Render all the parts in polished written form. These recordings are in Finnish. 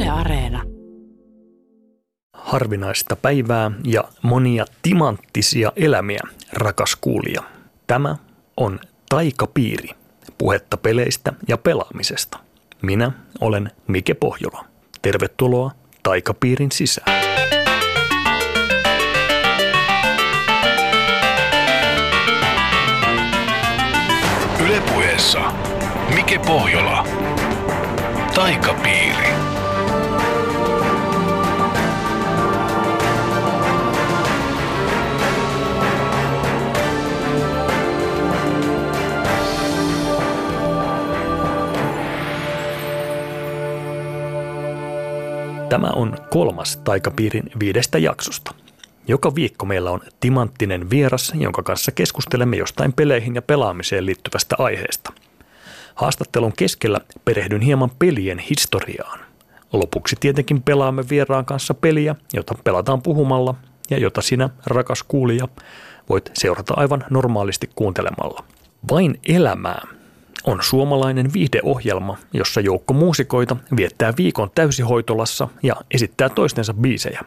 Yle Areena. Harvinaista päivää ja monia timanttisia elämiä, rakas kuulija. Tämä on Taikapiiri, puhetta peleistä ja pelaamisesta. Minä olen Mike Pohjola. Tervetuloa Taikapiirin sisään. Yle Puheessa Mike Pohjola. Taikapiiri. Tämä on 3. Taikapiirin 5 jaksosta. Joka viikko meillä on timanttinen vieras, jonka kanssa keskustelemme jostain peleihin ja pelaamiseen liittyvästä aiheesta. Haastattelun keskellä perehdyn hieman pelien historiaan. Lopuksi tietenkin pelaamme vieraan kanssa peliä, jota pelataan puhumalla ja jota sinä, rakas kuulija, voit seurata aivan normaalisti kuuntelemalla. Vain elämää on suomalainen viihdeohjelma, jossa joukko muusikoita viettää viikon täysihoitolassa ja esittää toistensa biisejä.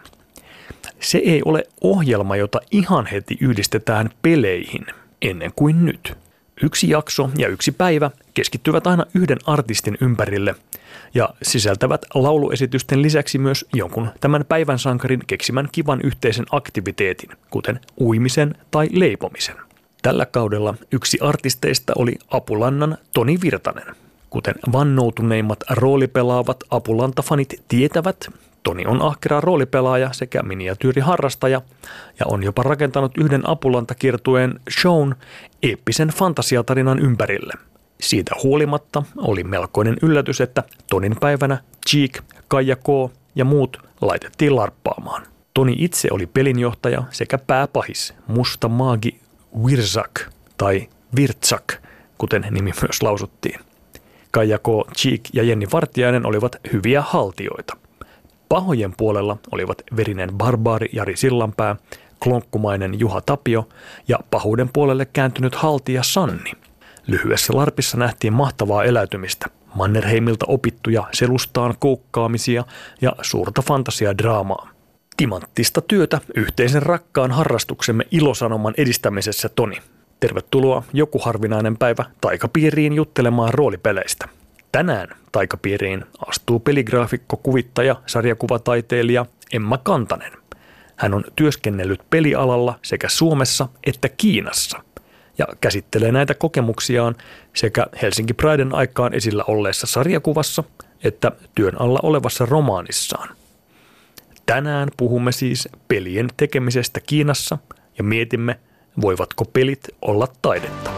Se ei ole ohjelma, jota ihan heti yhdistetään peleihin ennen kuin nyt. Yksi jakso ja yksi päivä keskittyvät aina yhden artistin ympärille ja sisältävät lauluesitysten lisäksi myös jonkun tämän päivän sankarin keksimän kivan yhteisen aktiviteetin, kuten uimisen tai leipomisen. Tällä kaudella yksi artisteista oli Apulannan Toni Virtanen. Kuten vannoutuneimmat roolipelaavat Apulanta-fanit tietävät, Toni on ahkera roolipelaaja sekä miniatyyriharrastaja ja on jopa rakentanut yhden Apulanta-kiertueen shown eeppisen fantasiatarinan ympärille. Siitä huolimatta oli melkoinen yllätys, että Tonin päivänä Cheek, Kaija K. ja muut laitettiin larppaamaan. Toni itse oli pelinjohtaja sekä pääpahis, musta maagi Virzak tai Virtsak, kuten nimi myös lausuttiin. Kaija K., Cheek ja Jenni Vartiainen olivat hyviä haltioita. Pahojen puolella olivat verinen barbaari Jari Sillanpää, klonkkumainen Juha Tapio ja pahuuden puolelle kääntynyt haltija Sanni. Lyhyessä larpissa nähtiin mahtavaa eläytymistä, Mannerheimilta opittuja selustaan koukkaamisia ja suurta fantasiadraamaa. Timanttista työtä yhteisen rakkaan harrastuksemme ilosanoman edistämisessä, Toni. Tervetuloa joku harvinainen päivä Taikapiiriin juttelemaan roolipeleistä. Tänään Taikapiiriin astuu peligraafikko, kuvittaja, sarjakuvataiteilija Emma Kantanen. Hän on työskennellyt pelialalla sekä Suomessa että Kiinassa ja käsittelee näitä kokemuksiaan sekä Helsinki Priden aikaan esillä olleessa sarjakuvassa että työn alla olevassa romaanissaan. Tänään puhumme siis pelien tekemisestä Kiinassa ja mietimme, voivatko pelit olla taidetta.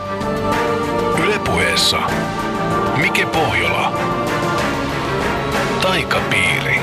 Yle Puheessa Mike Pohjola. Taikapiiri.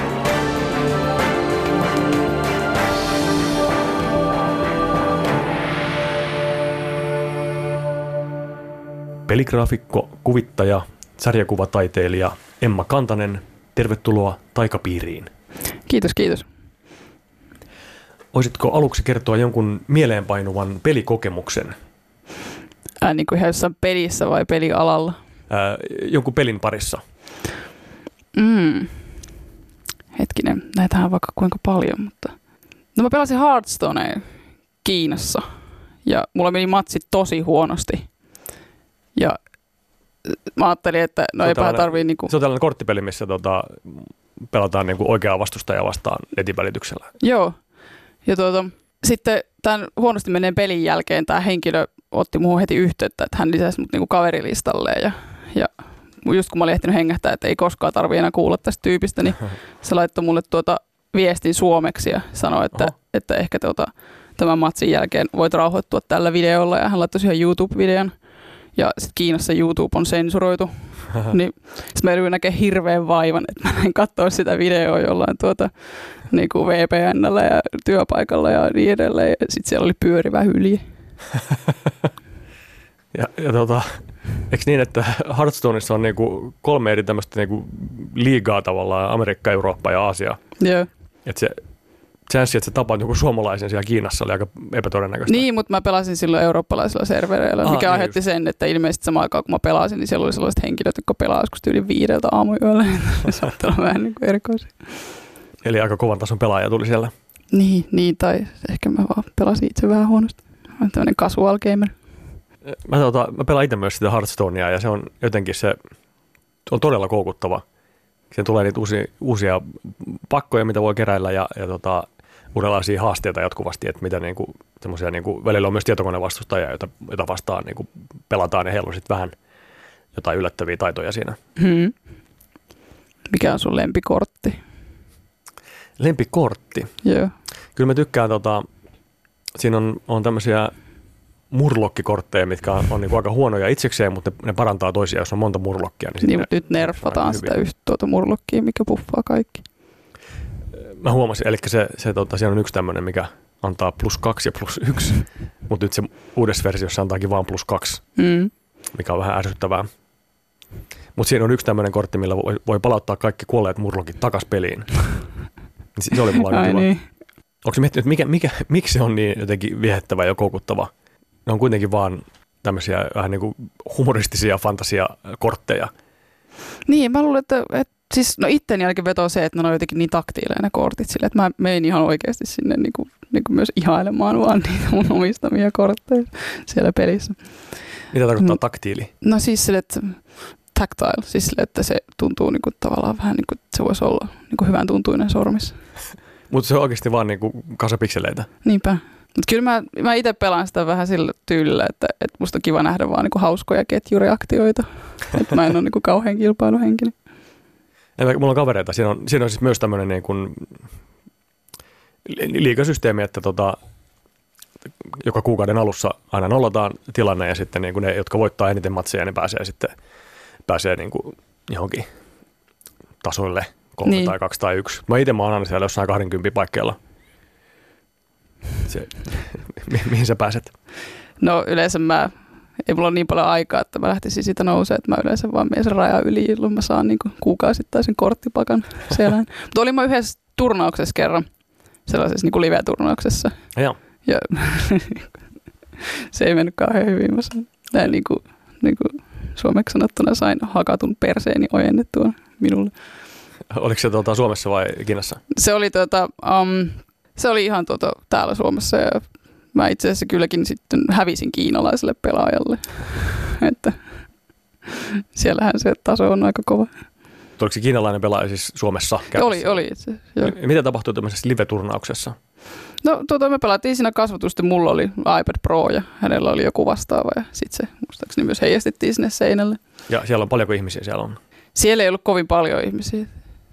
Peligraafikko, kuvittaja, sarjakuvataiteilija Emma Kantanen, tervetuloa Taikapiiriin. Kiitos, kiitos. Voisitko aluksi kertoa jonkun mieleenpainuvan pelikokemuksen? Niin kuin ihan jossain pelissä vai pelialalla? Jonkun pelin parissa. Hetkinen, näitähän on vaikka kuinka paljon, mutta... No mä pelasin Hearthstonea Kiinassa ja mulla meni matsit tosi huonosti. Ja mä ajattelin, että no eipä tarvii niinku... Se on tällainen korttipeli, missä pelataan niinku oikeaa vastustajaa vastaan netin välityksellä. Joo. Ja sitten tämän huonosti menneen pelin jälkeen tämä henkilö otti muuhun heti yhteyttä, että hän lisäsi mut niinku kaverilistalleen ja just kun mä olin ehtinyt hengähtää, että ei koskaan tarvitse enää kuulla tästä tyypistä, niin se laittoi mulle viestin suomeksi ja sanoi, että ehkä tämän matsin jälkeen voit rauhoittua tällä videolla ja hän laittoi siihen YouTube-videon. Ja sitten Kiinassa YouTube on sensuroitu, niin sitten mä yritin näkee hirveän vaivan, että mä en katsoa sitä videoa jollain niinku VPN:llä ja työpaikalla ja niin edelleen. Ja sitten siellä oli pyörivä hylje. ja eikö niin, että Hearthstoneissa on niinku 3 eri tämmöistä niinku liigaa tavallaan, Amerikka, Eurooppa ja Aasia? Joo. Että se chanssi, että sä tapaat joku suomalaisen siellä Kiinassa, oli aika epätodennäköistä. Niin, mutta mä pelasin silloin eurooppalaisilla servereillä, mikä aiheutti sen, että ilmeisesti samaan aikaan kun mä pelasin, niin siellä oli sellaiset henkilöt, jotka pelaa joskus yli 5 aamuyöllä. Saattaa olla vähän niin kuin erikoisia. Eli aika kovan tason pelaaja tuli siellä. Niin, tai ehkä mä vaan pelasin itse vähän huonosti. Mä olen tämmöinen casual gamer. Mä pelaan itse myös sitä Hearthstonea ja se on jotenkin se on todella koukuttava. Siihen tulee niitä uusia pakkoja, mitä voi keräillä ja uudenlaisia haasteita jatkuvasti, että mitä niinku, semmoisia niinku, välillä on myös tietokonevastustajia, jota vastaan niinku, pelataan ja heillä on sitten vähän jotain yllättäviä taitoja siinä. Mikä on sun lempikortti? Lempikortti? Joo. Kyllä mä tykkään, siinä on tämmöisiä murlokkikortteja, mitkä on niinku aika huonoja itsekseen, mutta ne parantaa toisiaan, jos on monta murlokkia. Niin mutta nyt nerfataan sitä yhtä murlokkia, mikä buffaa kaikki. Mä huomasin, eli siellä on yksi tämmöinen, mikä antaa +2 ja +1, mutta nyt se uudessa versiossa antaakin vaan +2, mikä on vähän ärsyttävää. Mutta siinä on yksi tämmöinen kortti, millä voi palauttaa kaikki kuolleet murlokit takas peliin. Se oli mulla aika kiva. Niin. Onko se miettinyt, miksi se on niin jotenkin viehättävä ja koukuttava? Ne on kuitenkin vaan tämmöisiä vähän niin kuin humoristisia fantasiakortteja. Niin, mä luulen, että siis, itteeni ainakin vetoo se, että ne on jotenkin niin taktiileja ne kortit sille, että mä menen ihan oikeasti sinne niin kuin myös ihailemaan vaan niitä mun omistamia kortteja siellä pelissä. Mitä tarkoittaa taktiili? No siis sille, että tactile, siis sille, että se tuntuu niin kuin tavallaan vähän niin kuin, että se voisi olla niin kuin hyvän tuntuinen sormissa. Mutta se on oikeasti vaan niin kuin kasapikseleitä. Niinpä. Mutta kyllä mä itse pelaan sitä vähän sillä tyylillä, että musta on kiva nähdä vaan niinku hauskoja ketjureaktioita. Että mä en ole niinku kauhean kilpailuhenkinen. Mulla on kavereita. Siinä on siis myös tämmöinen niin kuin liigasysteemi, että joka kuukauden alussa aina nollataan tilanne ja sitten niin kuin ne, jotka voittaa eniten matseja, ne pääsee niin kuin johonkin tasoille 3 tai 2 tai 1. Mä itse oon aina siellä jossain 20 paikkeilla. Mihin sä pääset? No yleensä ei mulla ole niin paljon aikaa, että mä lähtisin siitä nousemaan, että mä yleensä vaan menen sen rajan yli, jolloin mä saan niinku kuukausittaisen korttipakan siellä. Mutta olin mä yhdessä turnauksessa kerran, sellaisessa niinku live-turnauksessa. Ja se ei mennyt kauhean hyvin. Mä sain näin niinku suomeksi sanottuna sain hakatun perseeni ojennettua minulle. Oliko se Suomessa vai Kiinassa? Se oli se oli ihan täällä Suomessa ja mä itse asiassa kylläkin sitten hävisin kiinalaiselle pelaajalle, että siellähän se taso on aika kova. Oliko se kiinalainen pelaaja siis Suomessa käytössä? Oli itse asiassa. Mitä tapahtui tämmöisessä live-turnauksessa? No me pelattiin siinä kasvatusti, mulla oli iPad Pro ja hänellä oli joku vastaava ja sitten se muistaakseni myös heijastettiin sinne seinälle. Ja siellä on paljonko ihmisiä siellä on? Siellä ei ollut kovin paljon ihmisiä.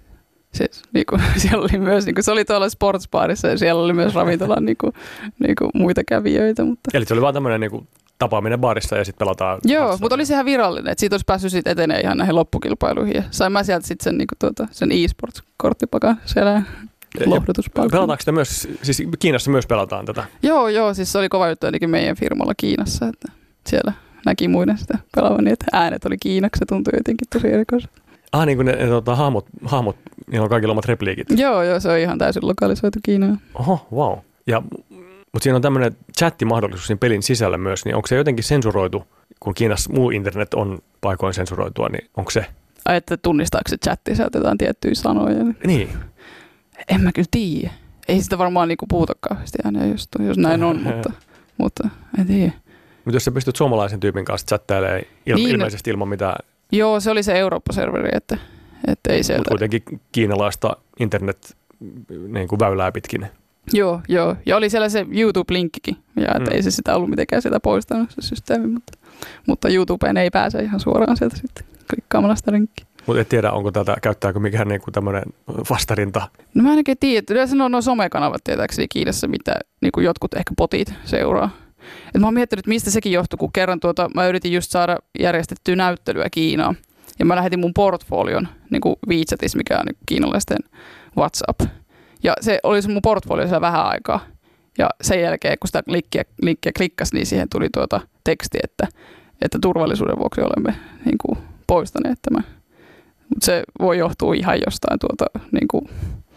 Siellä oli myös, se oli tuolla sportsbaarissa ja siellä oli myös ravintolan muita kävijöitä. Mutta. Eli se oli vaan tämmöinen tapaaminen baarissa ja sitten pelataan. Joo, mutta oli se ihan virallinen, että siitä olisi päässyt sitten etenee ihan näihin loppukilpailuihin. Ja sain mä sieltä sitten sen e-sports-korttipakan siellä lohdutuspalkan. Pelataanko sitä myös, siis Kiinassa myös pelataan tätä? Joo, siis se oli kova juttu ainakin meidän firmalla Kiinassa, että siellä näki muiden sitä pelaavan niin, että äänet oli kiinaksi, se tuntui jotenkin tosi erikoiselta. Niin kuin ne hahmot, niillä on kaikilla omat repliikit. Joo, se on ihan täysin lokalisoitu Kiinaan. Oho, wow. Mutta siinä on tämmöinen chattimahdollisuus siinä pelin sisällä myös, niin onko se jotenkin sensuroitu, kun Kiinassa muu internet on paikoin sensuroitua, niin onko se? Että tunnistaako se chatti, sieltä jotain tiettyjä sanoja? Niin. En mä kyllä tiedä. Ei sitä varmaan puhuta kauheasti aina, jos näin on, mutta en tiedä. Mutta jos sä pystyt suomalaisen tyypin kanssa chattailemaan ilmeisesti ilman mitään. Joo, se oli se Eurooppa-serveri, että ei sieltä. Mutta kuitenkin kiinalaista internet-väylää pitkin. Joo. Ja oli siellä se YouTube-linkkikin. Ja että ei se sitä ollut mitenkään sitä poistanut se systeemi, mutta YouTubeen ei pääse ihan suoraan sieltä sitten klikkaamalla sitä linkkiä. Mutta et tiedä, käyttääkö mikään tämmöinen vastarinta? No mä ainakin tiedän. Yleensä on somekanavat tietääkseni Kiinassa, mitä jotkut ehkä botit seuraa. Et mä oon miettinyt, mistä sekin johtui, kun kerran mä yritin just saada järjestettyä näyttelyä Kiinaan. Ja mä lähetin mun portfolion WeChatissa, mikä on kiinalaisten WhatsApp. Ja se oli se mun portfolio siellä vähän aikaa. Ja sen jälkeen, kun sitä linkkiä klikkasi, niin siihen tuli teksti, että turvallisuuden vuoksi olemme poistaneet tämän. Mutta se voi johtua ihan jostain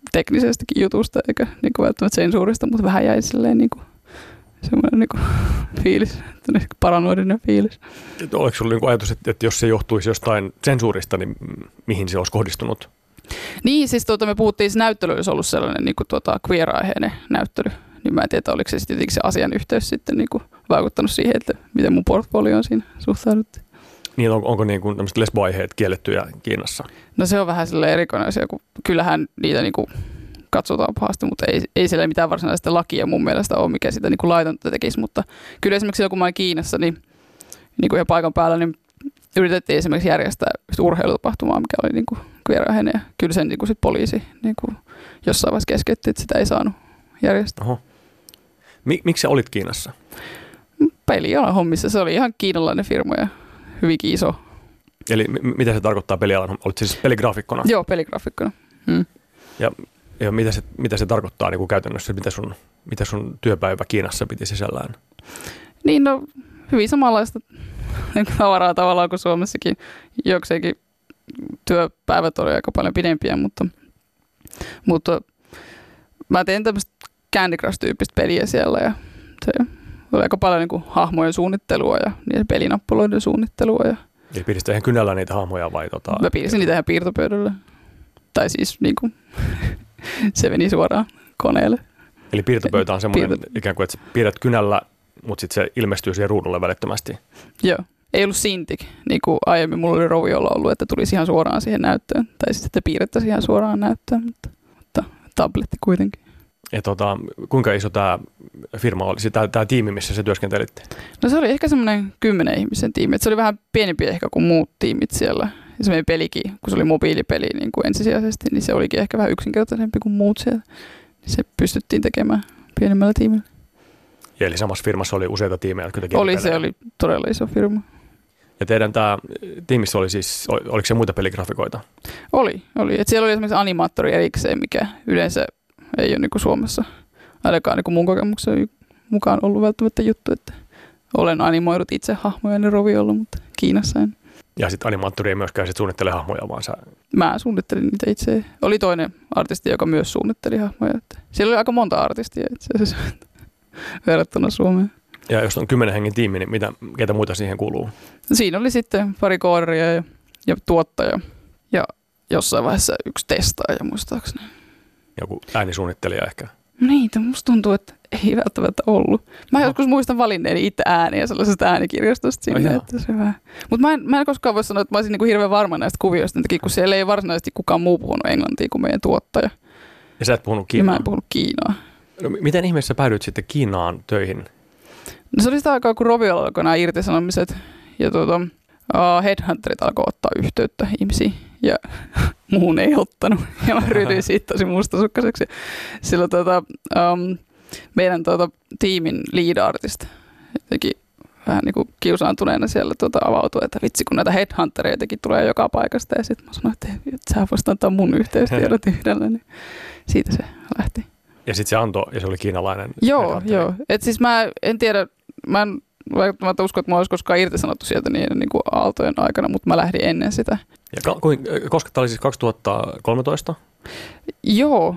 teknisestikin jutusta eikä niin kuin välttämättä sensuurista, mutta vähän jäi silleen niin kuin semmoinen niin kuin fiilis, paranoidinen fiilis. Oliko sinulla niin ajatus, että jos se johtuisi jostain sensuurista, niin mihin se olisi kohdistunut? Niin, siis me puhuttiin, että näyttely olisi ollut sellainen niin kuin queer-aiheinen näyttely. Niin mä en tiedä, oliko se sitten jotenkin se asian yhteys sitten niin kuin vaikuttanut siihen, että miten mun portfolioon siinä suhtauduttiin. Niin, onko niin kuin tämmöiset lesboaiheet kiellettyjä Kiinassa? No se on vähän silleen erikoinen asia, kun kyllähän niitä niin kuin katsotaan pahasti, mutta ei siellä mitään varsinaista lakia mun mielestä ole, mikä sitä niin kuin laitonta tekisi. Mutta kyllä esimerkiksi silloin, kun mä olin Kiinassa, niin kuin ihan paikan päällä, niin yritettiin esimerkiksi järjestää urheilutapahtumaa, mikä oli niin kuin queer-aiheinen. Ja kyllä sen niin kuin sit poliisi niin kuin jossain vaiheessa keskeytti, että sitä ei saanut järjestää. Oho. Miksi sä olit Kiinassa? Pelialan hommissa. Se oli ihan kiinalainen firma ja hyvinkin iso. Eli mitä se tarkoittaa pelialan? Olit siis peligraafikkona? Joo, peligraafikkona. Ja mitä se tarkoittaa niin kuin käytännössä? Mitä sun työpäivä Kiinassa piti sisällään? Niin, no hyvin samanlaista tavaraa tavallaan kuin Suomessakin. Jokseenkin työpäivät oli aika paljon pidempiä, mutta mä tein tämmöistä Candy Crush-tyyppistä peliä siellä ja se oli aika paljon niin kuin hahmojen suunnittelua ja niiden pelinappuloiden suunnittelua. Eli pidisit ihan kynällä niitä hahmoja vai? Mä pidisin niitä ihan piirtopöydällä. Tai siis niin kuin, se meni suoraan koneelle. Eli piirtopöytä on semmoinen ikään kuin, että sä piirrät kynällä, mutta sitten se ilmestyy siihen ruudulle välittömästi. Joo. Ei ollut Cintiq, niin kuin aiemmin mulla oli Roviolla ollut, että tulisi ihan suoraan siihen näyttöön. Tai sitten että piirrettäisiin ihan suoraan näyttöön, mutta tabletti kuitenkin. Ja kuinka iso tämä firma oli, tämä tiimi, missä se työskentelitte? No se oli ehkä semmoinen 10 ihmisen tiimi. Et se oli vähän pienempi ehkä kuin muut tiimit siellä. Ja se meidän pelikin, kun se oli mobiilipeli niin kuin ensisijaisesti, niin se olikin ehkä vähän yksinkertaisempi kuin muut siellä. Niin se pystyttiin tekemään pienemmällä tiimillä. Ja eli samassa firmassa oli useita tiimejä, jotka teki pelejä. Se oli todella iso firma. Ja teidän tämä tiimissä oli siis, oliko se muita peligrafikoita? Oli. Et siellä oli esimerkiksi animaattori erikseen, mikä yleensä ei ole niin kuin Suomessa ainakaan niin kuin mun kokemuksen mukaan ollut välttämättä juttu, että olen animoidut itse hahmoja Roviolla, mutta Kiinassa en. Ja sitten animaattori ei myöskään sit suunnittele hahmoja, vaan sä... Mä suunnittelin niitä itse. Oli toinen artisti, joka myös suunnitteli hahmoja. Että siellä oli aika monta artistia itse asiassa verrattuna Suomeen. Ja jos on 10 hengen tiimi, niin ketä muita siihen kuuluu? Siinä oli sitten pari koodaria ja tuottaja ja jossain vaiheessa yksi testaaja muistaakseni. Joku äänisuunnittelija ehkä? Niin, musta tuntuu, että ei välttämättä ollut. Mä joskus muistan valinneeni itse ääniä sellaisesta äänikirjastosta sinne. Että se vähän. Mutta mä en koskaan voi sanoa, että mä olisin niinku hirveän varma näistä kuvioista, kun siellä ei varsinaisesti kukaan muu puhunut englantia kuin meidän tuottaja. Ja sä et puhunut kiinaa? Ja mä en puhunut kiinaa. No, miten ihmeessä päädyit sitten Kiinaan töihin? No se oli sitä aikaa, kun Roviolla alkoi nämä irtisanomiset ja headhunterit alkoi ottaa yhteyttä ihmisiin ja muun ei ottanut. Ja mä ryhdyin siitä tosi mustasukkaseksi. Silloin meidän tiimin lead artist jotenkin vähän niin kuin kiusaantuneena siellä avautui, että vitsi kun näitä headhuntereitakin tulee joka paikasta. Ja sitten mä sanoin, että sä voisit antaa mun yhteystiedot yhdellä, niin siitä se lähti. Ja sitten se antoi, ja se oli kiinalainen. Joo. Et siis mä en tiedä, mä en välttämättä usko, että mä olisi koskaan irtisanottu sieltä niin kuin aaltojen aikana, mutta mä lähdin ennen sitä. Ja koska tämä oli siis 2013? Joo,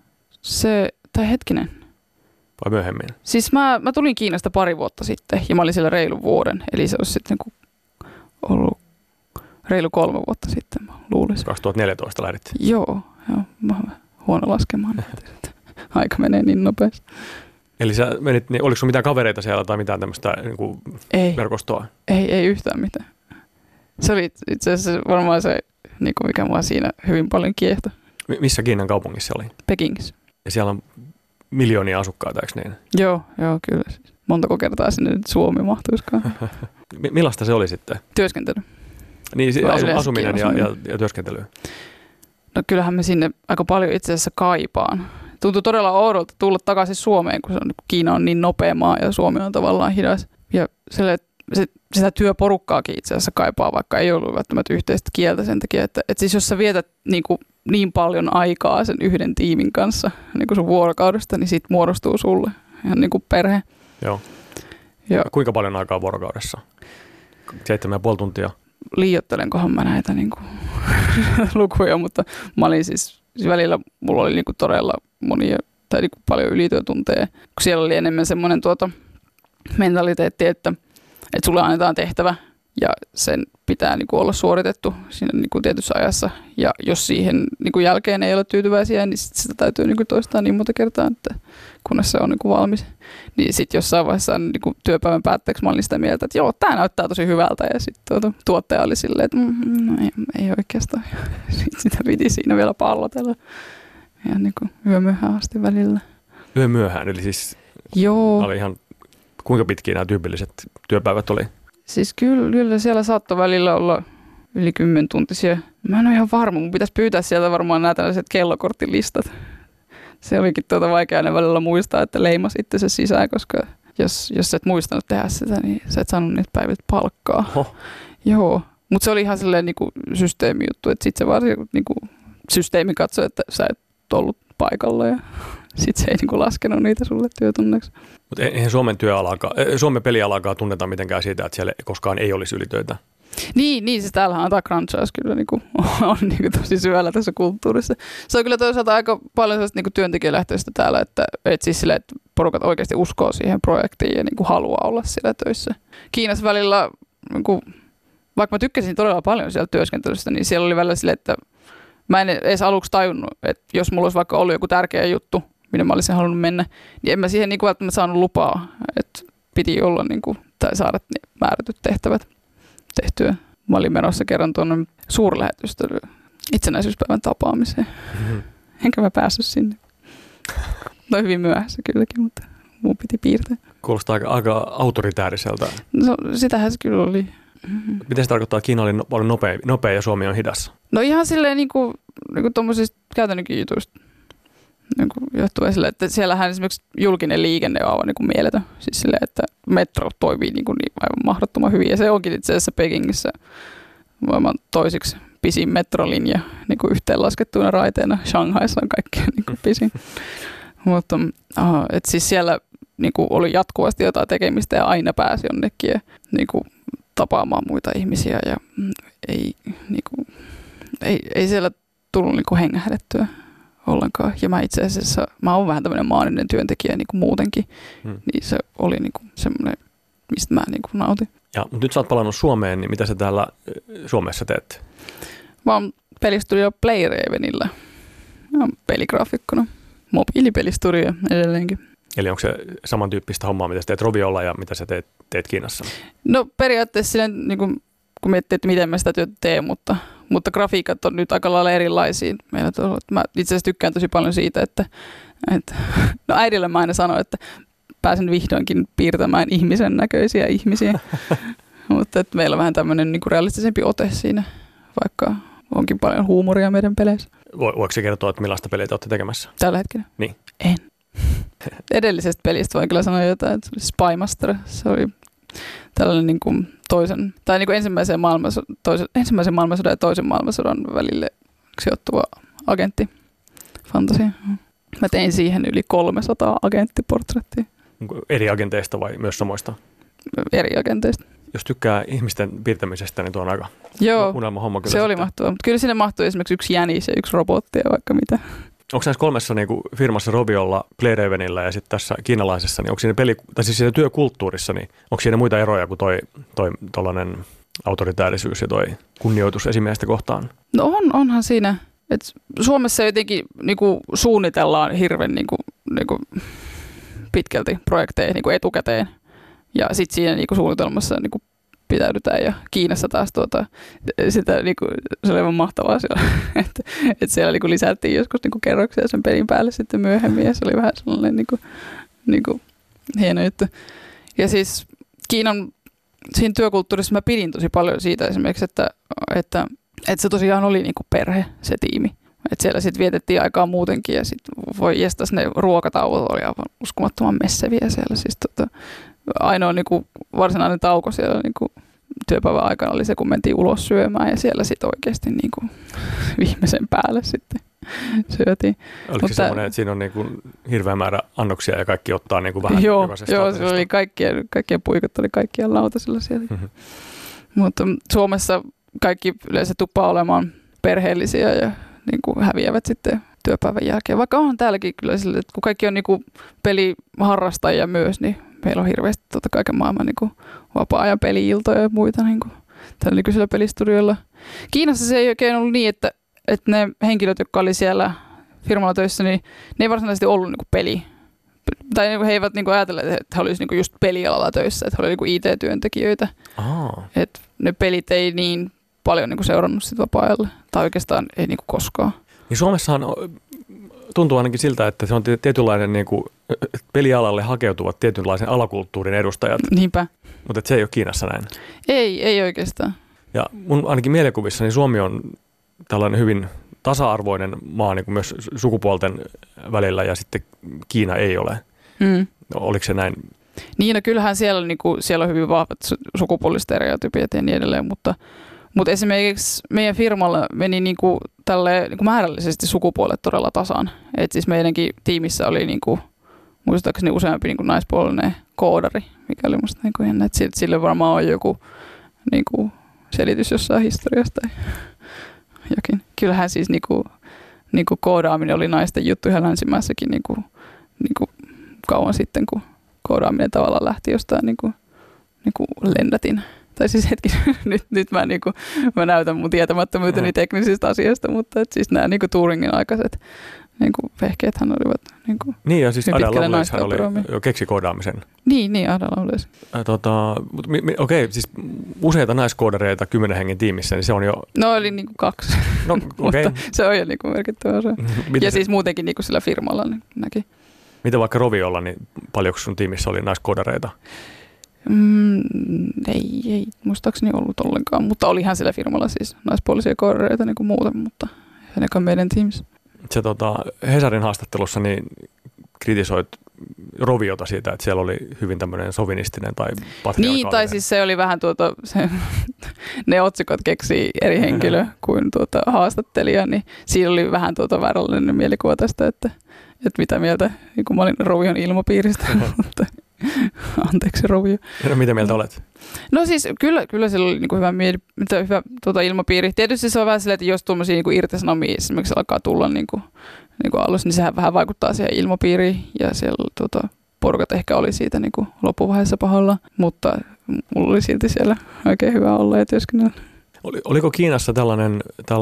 tai hetkinen. Vai myöhemmin? Siis mä tulin Kiinasta 2 vuotta sitten ja mä olin siellä reilun vuoden, eli se olisi sitten ollut reilu 3 vuotta sitten, mä luulisin. 2014 lähdit? Joo, mä olen huono laskemaan, että aika menee niin nopeasti. Eli sä menit, niin oliko sun mitään kavereita siellä tai mitään tämmöistä niin kuin verkostoa? Ei yhtään mitään. Se oli itse asiassa varmaan se, niin kuin mikä mua siinä hyvin paljon kiehtoi. Missä Kiinan kaupungissa oli? Pekingissä. Ja siellä on miljoonia asukkaita, eikö niin? Joo, kyllä. Montako kertaa sinne nyt Suomi mahtuisikaan. Millaista se oli sitten? Työskentely. Niin, asuminen ja työskentely. No kyllähän me sinne aika paljon itse asiassa kaipaan. Tuntui todella oudolta tulla takaisin Suomeen, kun Kiina on niin nopea maa ja Suomi on tavallaan hidas. Ja sitä työporukkaakin itse asiassa kaipaa, vaikka ei ollut välttämättä yhteistä kieltä sen takia. Että siis jos sä vietät niin paljon aikaa sen yhden tiimin kanssa niin kuin sun vuorokaudesta, niin siitä muodostuu sulle ihan niin kuin perhe. Joo. Ja kuinka paljon aikaa vuorokaudessa? 7,5 tuntia? Liioittelenkohan mä näitä niin kuin lukuja, mutta mä olin siis Siis välillä mulla oli niinku todella monia tai niinku paljon ylityötunteja, kun siellä oli enemmän semmoinen mentaliteetti, että sulle annetaan tehtävä ja sen pitää niinku olla suoritettu siinä niinku tietyssä ajassa. Ja jos siihen niinku jälkeen ei ole tyytyväisiä, niin sitä täytyy niinku toistaa niin monta kertaa, että kunnes se on niinku valmis. Niin sitten jossain vaiheessa niinku työpäivän päätteeksi mä olin sitä mieltä, että joo, tää näyttää tosi hyvältä. Ja sitten tuottaja oli silleen, että no ei oikeastaan. Sitten sitä piti siinä vielä pallotella. Ja niinku yömyöhään asti välillä. Yömyöhään, eli siis joo. Oli ihan, kuinka pitkiä nämä tyypilliset työpäivät oli? Siis kyllä siellä saattoi välillä olla yli 10-tuntisia. Mä en ole ihan varma, mun pitäisi pyytää sieltä varmaan nämä tällaiset kellokorttilistat. Se olikin vaikea ne välillä muistaa, että leimas itsensä sisään, koska jos et muistanut tehdä sitä, niin sä et saanut niitä päivät palkkaa. Oho. Joo, mutta se oli ihan silleen niinku systeemijuttu, että sitten se vaan niinku systeemi katsoi, että sä et ollut paikalla ja sitten se ei niinku laskenut niitä sulle työtunneksi. Mutta eihän Suomen pelialakaan tunneta mitenkään siitä, että siellä koskaan ei olisi ylitöitä. Niin siis täällähän antaa crunchaus kyllä on tosi syvällä tässä kulttuurissa. Se on kyllä toisaalta aika paljon sellaista työntekijälähtöistä täällä, että siis sille, että porukat oikeasti uskoo siihen projektiin ja haluaa olla siellä töissä. Kiinassa välillä, vaikka mä tykkäsin todella paljon siellä työskentelystä, niin siellä oli välillä silleen, että mä en edes aluksi tajunnut, että jos mulla olisi vaikka ollut joku tärkeä juttu, minne mä olisin halunnut mennä, niin en mä siihen välttämättä saanut lupaa, että piti olla tai saada määrätyt tehtävät tehtyä. Mä olin menossa kerran tuonne suurlähetystöön itsenäisyyspäivän tapaamiseen. Mm-hmm. Enkä mä päässyt sinne. No hyvin myöhässä kylläkin, mutta mun piti piirtää. Kuulostaa aika autoritääriseltä. No sitähän se kyllä oli. Mm-hmm. Miten se tarkoittaa, että Kiina oli paljon nopea ja Suomi on hidas? No ihan silleen niinku tommosista käytännönkin jutuista. Johtuu esille, että siellähän esimerkiksi julkinen liikenne on aivan mieletön. Siis silleen, että metro toimii niin aivan mahdottoman hyvin. Ja se onkin itse asiassa Pekingissä maailman toisiksi pisin metrolinja yhteenlaskettuina raiteina. Shanghaissa on kaikkein pisin. Mutta siis siellä oli jatkuvasti jotain tekemistä ja aina pääsi jonnekin ja tapaamaan muita ihmisiä. Ja ei siellä tullut hengähdettyä ollenkaan. Ja mä oon vähän tämmöinen maaninen työntekijä muutenkin, niin se oli semmoinen, mistä mä nautin. Ja, mutta nyt sä oot palannut Suomeen, niin mitä sä täällä Suomessa teet? Mä oon pelistudio Playravenillä. Mä oon peligraafikkona. Mobiilipelistudio edelleenkin. Eli onko se samantyyppistä hommaa, mitä sä teet Roviolla ja mitä sä teet Kiinassa? No periaatteessa silleen, kun miettii, että miten mä sitä työtä teen, mutta grafiikat on nyt aika lailla erilaisia. Mä itse asiassa tykkään tosi paljon siitä, että no äidille mä aina sanon, että pääsen vihdoinkin piirtämään ihmisen näköisiä ihmisiä. Mutta että meillä on vähän tämmöinen realistisempi ote siinä, vaikka onkin paljon huumoria meidän peleissä. Voiko se kertoa, että millaista peliä te olette tekemässä? Tällä hetkellä? Niin. En. Edellisestä pelistä voin kyllä sanoa jotain, että se oli Spymaster. Se oli tällainen ensimmäisen maailmansodan ja toisen maailmansodan välille sijoittuva agentti fantasia. Mä tein siihen yli 300 agenttiportrettia. Eri agenteista vai myös samoista? Eri agenteista. Jos tykkää ihmisten piirtämisestä, niin tuo on aika unelma homma kyllä. Se oli mahtavaa. Mutta kyllä sinne mahtui esimerkiksi yksi jänis ja yksi robotti ja vaikka mitä. Onko näissä kolmessa firmassa Roviolla, Playravenillä ja sitten tässä kiinalaisessa, niin onko siinä työkulttuurissa, niin onko siinä muita eroja kuin toi tollainen autoritäärisyys ja toi kunnioitus esimiestä kohtaan? No onhan siinä. Et Suomessa jotenkin suunnitellaan hirveän pitkälti projekteja etukäteen ja sitten siinä suunnitelmassa pitäydytään ja Kiinassa taas sitä se oli aivan mahtavaa siellä, että siellä lisättiin joskus kerroksia sen pelin päälle sitten myöhemmin ja se oli vähän sellainen hieno juttu. Ja siis Kiinan siinä työkulttuurissa mä pidin tosi paljon siitä esimerkiksi, että se tosiaan oli perhe se tiimi. Että siellä sitten vietettiin aikaa muutenkin ja sitten voi jestas ne ruokatauot oli aivan uskomattoman messeviä siellä. Siis ainoa varsinainen tauko siellä työpäivän aikana oli se, kun mentiin ulos syömään ja siellä sitten oikeasti viimeisen päälle sitten syötiin. Oliko se semmoinen, että siinä on hirveä määrä annoksia ja kaikki ottaa vähän jokaisesta? Joo, se oli kaikkien puikot oli kaikkien lautasilla siellä. Mm-hmm. Mutta Suomessa kaikki yleensä tuppaa olemaan perheellisiä ja niin kuin häviävät sitten työpäivän jälkeen. Vaikka onhan täälläkin kyllä sille, että kun kaikki on niin kuin peliharrastajia myös, niin meillä on hirveästi kaiken maailman niin kuin vapaa-ajan peli-iltoja ja muita niin kuin tällä nykyisellä pelistudioilla. Kiinassa se ei oikein ollut niin, että ne henkilöt, jotka oli siellä firmalla töissä, niin ne ei varsinaisesti ollut niin kuin peli. Tai he eivät niin kuin ajatelleet, että he olisivat niin just pelialalla töissä, että he olivat niin IT-työntekijöitä. Että ne pelit ei niin paljon niin kuin seurannut sit vapaa-ajalle. Tai oikeastaan ei niin kuin koskaan. Niin Suomessahan tuntuu ainakin siltä, että se on tietynlainen niin kuin pelialalle hakeutuvat tietynlaisen alakulttuurin edustajat. Niinpä. Mutta se ei ole Kiinassa näin. Ei oikeastaan. Ja mun ainakin mielikuvissa niin Suomi on tällainen hyvin tasa-arvoinen maa niin kuin myös sukupuolten välillä ja sitten Kiina ei ole. Oliko se näin? Niin, no kyllähän siellä, niin kuin, siellä on hyvin vahvat sukupuolistereotypiat ja niin edelleen, mutta esimerkiksi meidän firmalla meni niin kuin, niin kuin määrällisesti sukupuolet todella tasaan. Et siis meidänkin tiimissä oli niin kuin, muistaakseni useampi niin kuin naispuolinen koodari, mikä oli musta niin kuin jännä, että sille varmaan on joku niin kuin selitys jossain historiasta tai jokin. Kyllähän siis niin kuin koodaaminen oli naisten juttu ihan länsimässäkin niin kuin kauan sitten, kun koodaaminen tavallaan lähti jostain niin kuin lennätin. Tai siis hetki, nyt mä näytän mun tietämättömyyteni teknisistä asioista, mutta et siis nämä niin kuin Turingin aikaiset niin kuin vehkeethän olivat niin ja siis Ada Lovelacehan oli jo keksi koodaamisen. Niin Ada Lovelace. Okei, siis useita naiskoodareita 10 hengen tiimissä, niin se on jo... No oli niin kuin 2, no, okay. Mutta se on jo niin kuin merkittävä osa. Ja siis muutenkin niin kuin sillä firmalla niin näki. Mitä vaikka Roviolla, niin paljonko sun tiimissä oli naiskoodareita? Ei muistaakseni ollut ollenkaan, mutta olihan sillä firmalla siis naispuolisia koodareita niin kuin muuten, mutta ainakaan meidän tiimissä. Se Hesarin haastattelussa niin kritisoit Roviota siitä, että siellä oli hyvin tämmöinen sovinistinen tai patriarkaalinen. Niin, tai siis se oli vähän ne otsikot keksii eri henkilö kuin haastattelija, niin siinä oli vähän vääränlainen mielikuva tästä, että mitä mieltä, niin kun mä olin Rovion ilmapiiristä, mutta anteeksi Rovio. No mitä mieltä olet? No siis kyllä sillä oli niin kuin hyvä ilmapiiri. Tietysti se on vähän silleen, että jos tuommoisia niin kuin irtisanomia esimerkiksi alkaa tulla niin kuin alussa, niin sehän vähän vaikuttaa siihen ilmapiiriin ja siellä porukat ehkä oli siitä niin kuin loppuvaiheessa pahalla, mutta mulla oli silti siellä oikein hyvä olla ja työskennellä. Oliko Kiinassa tällainen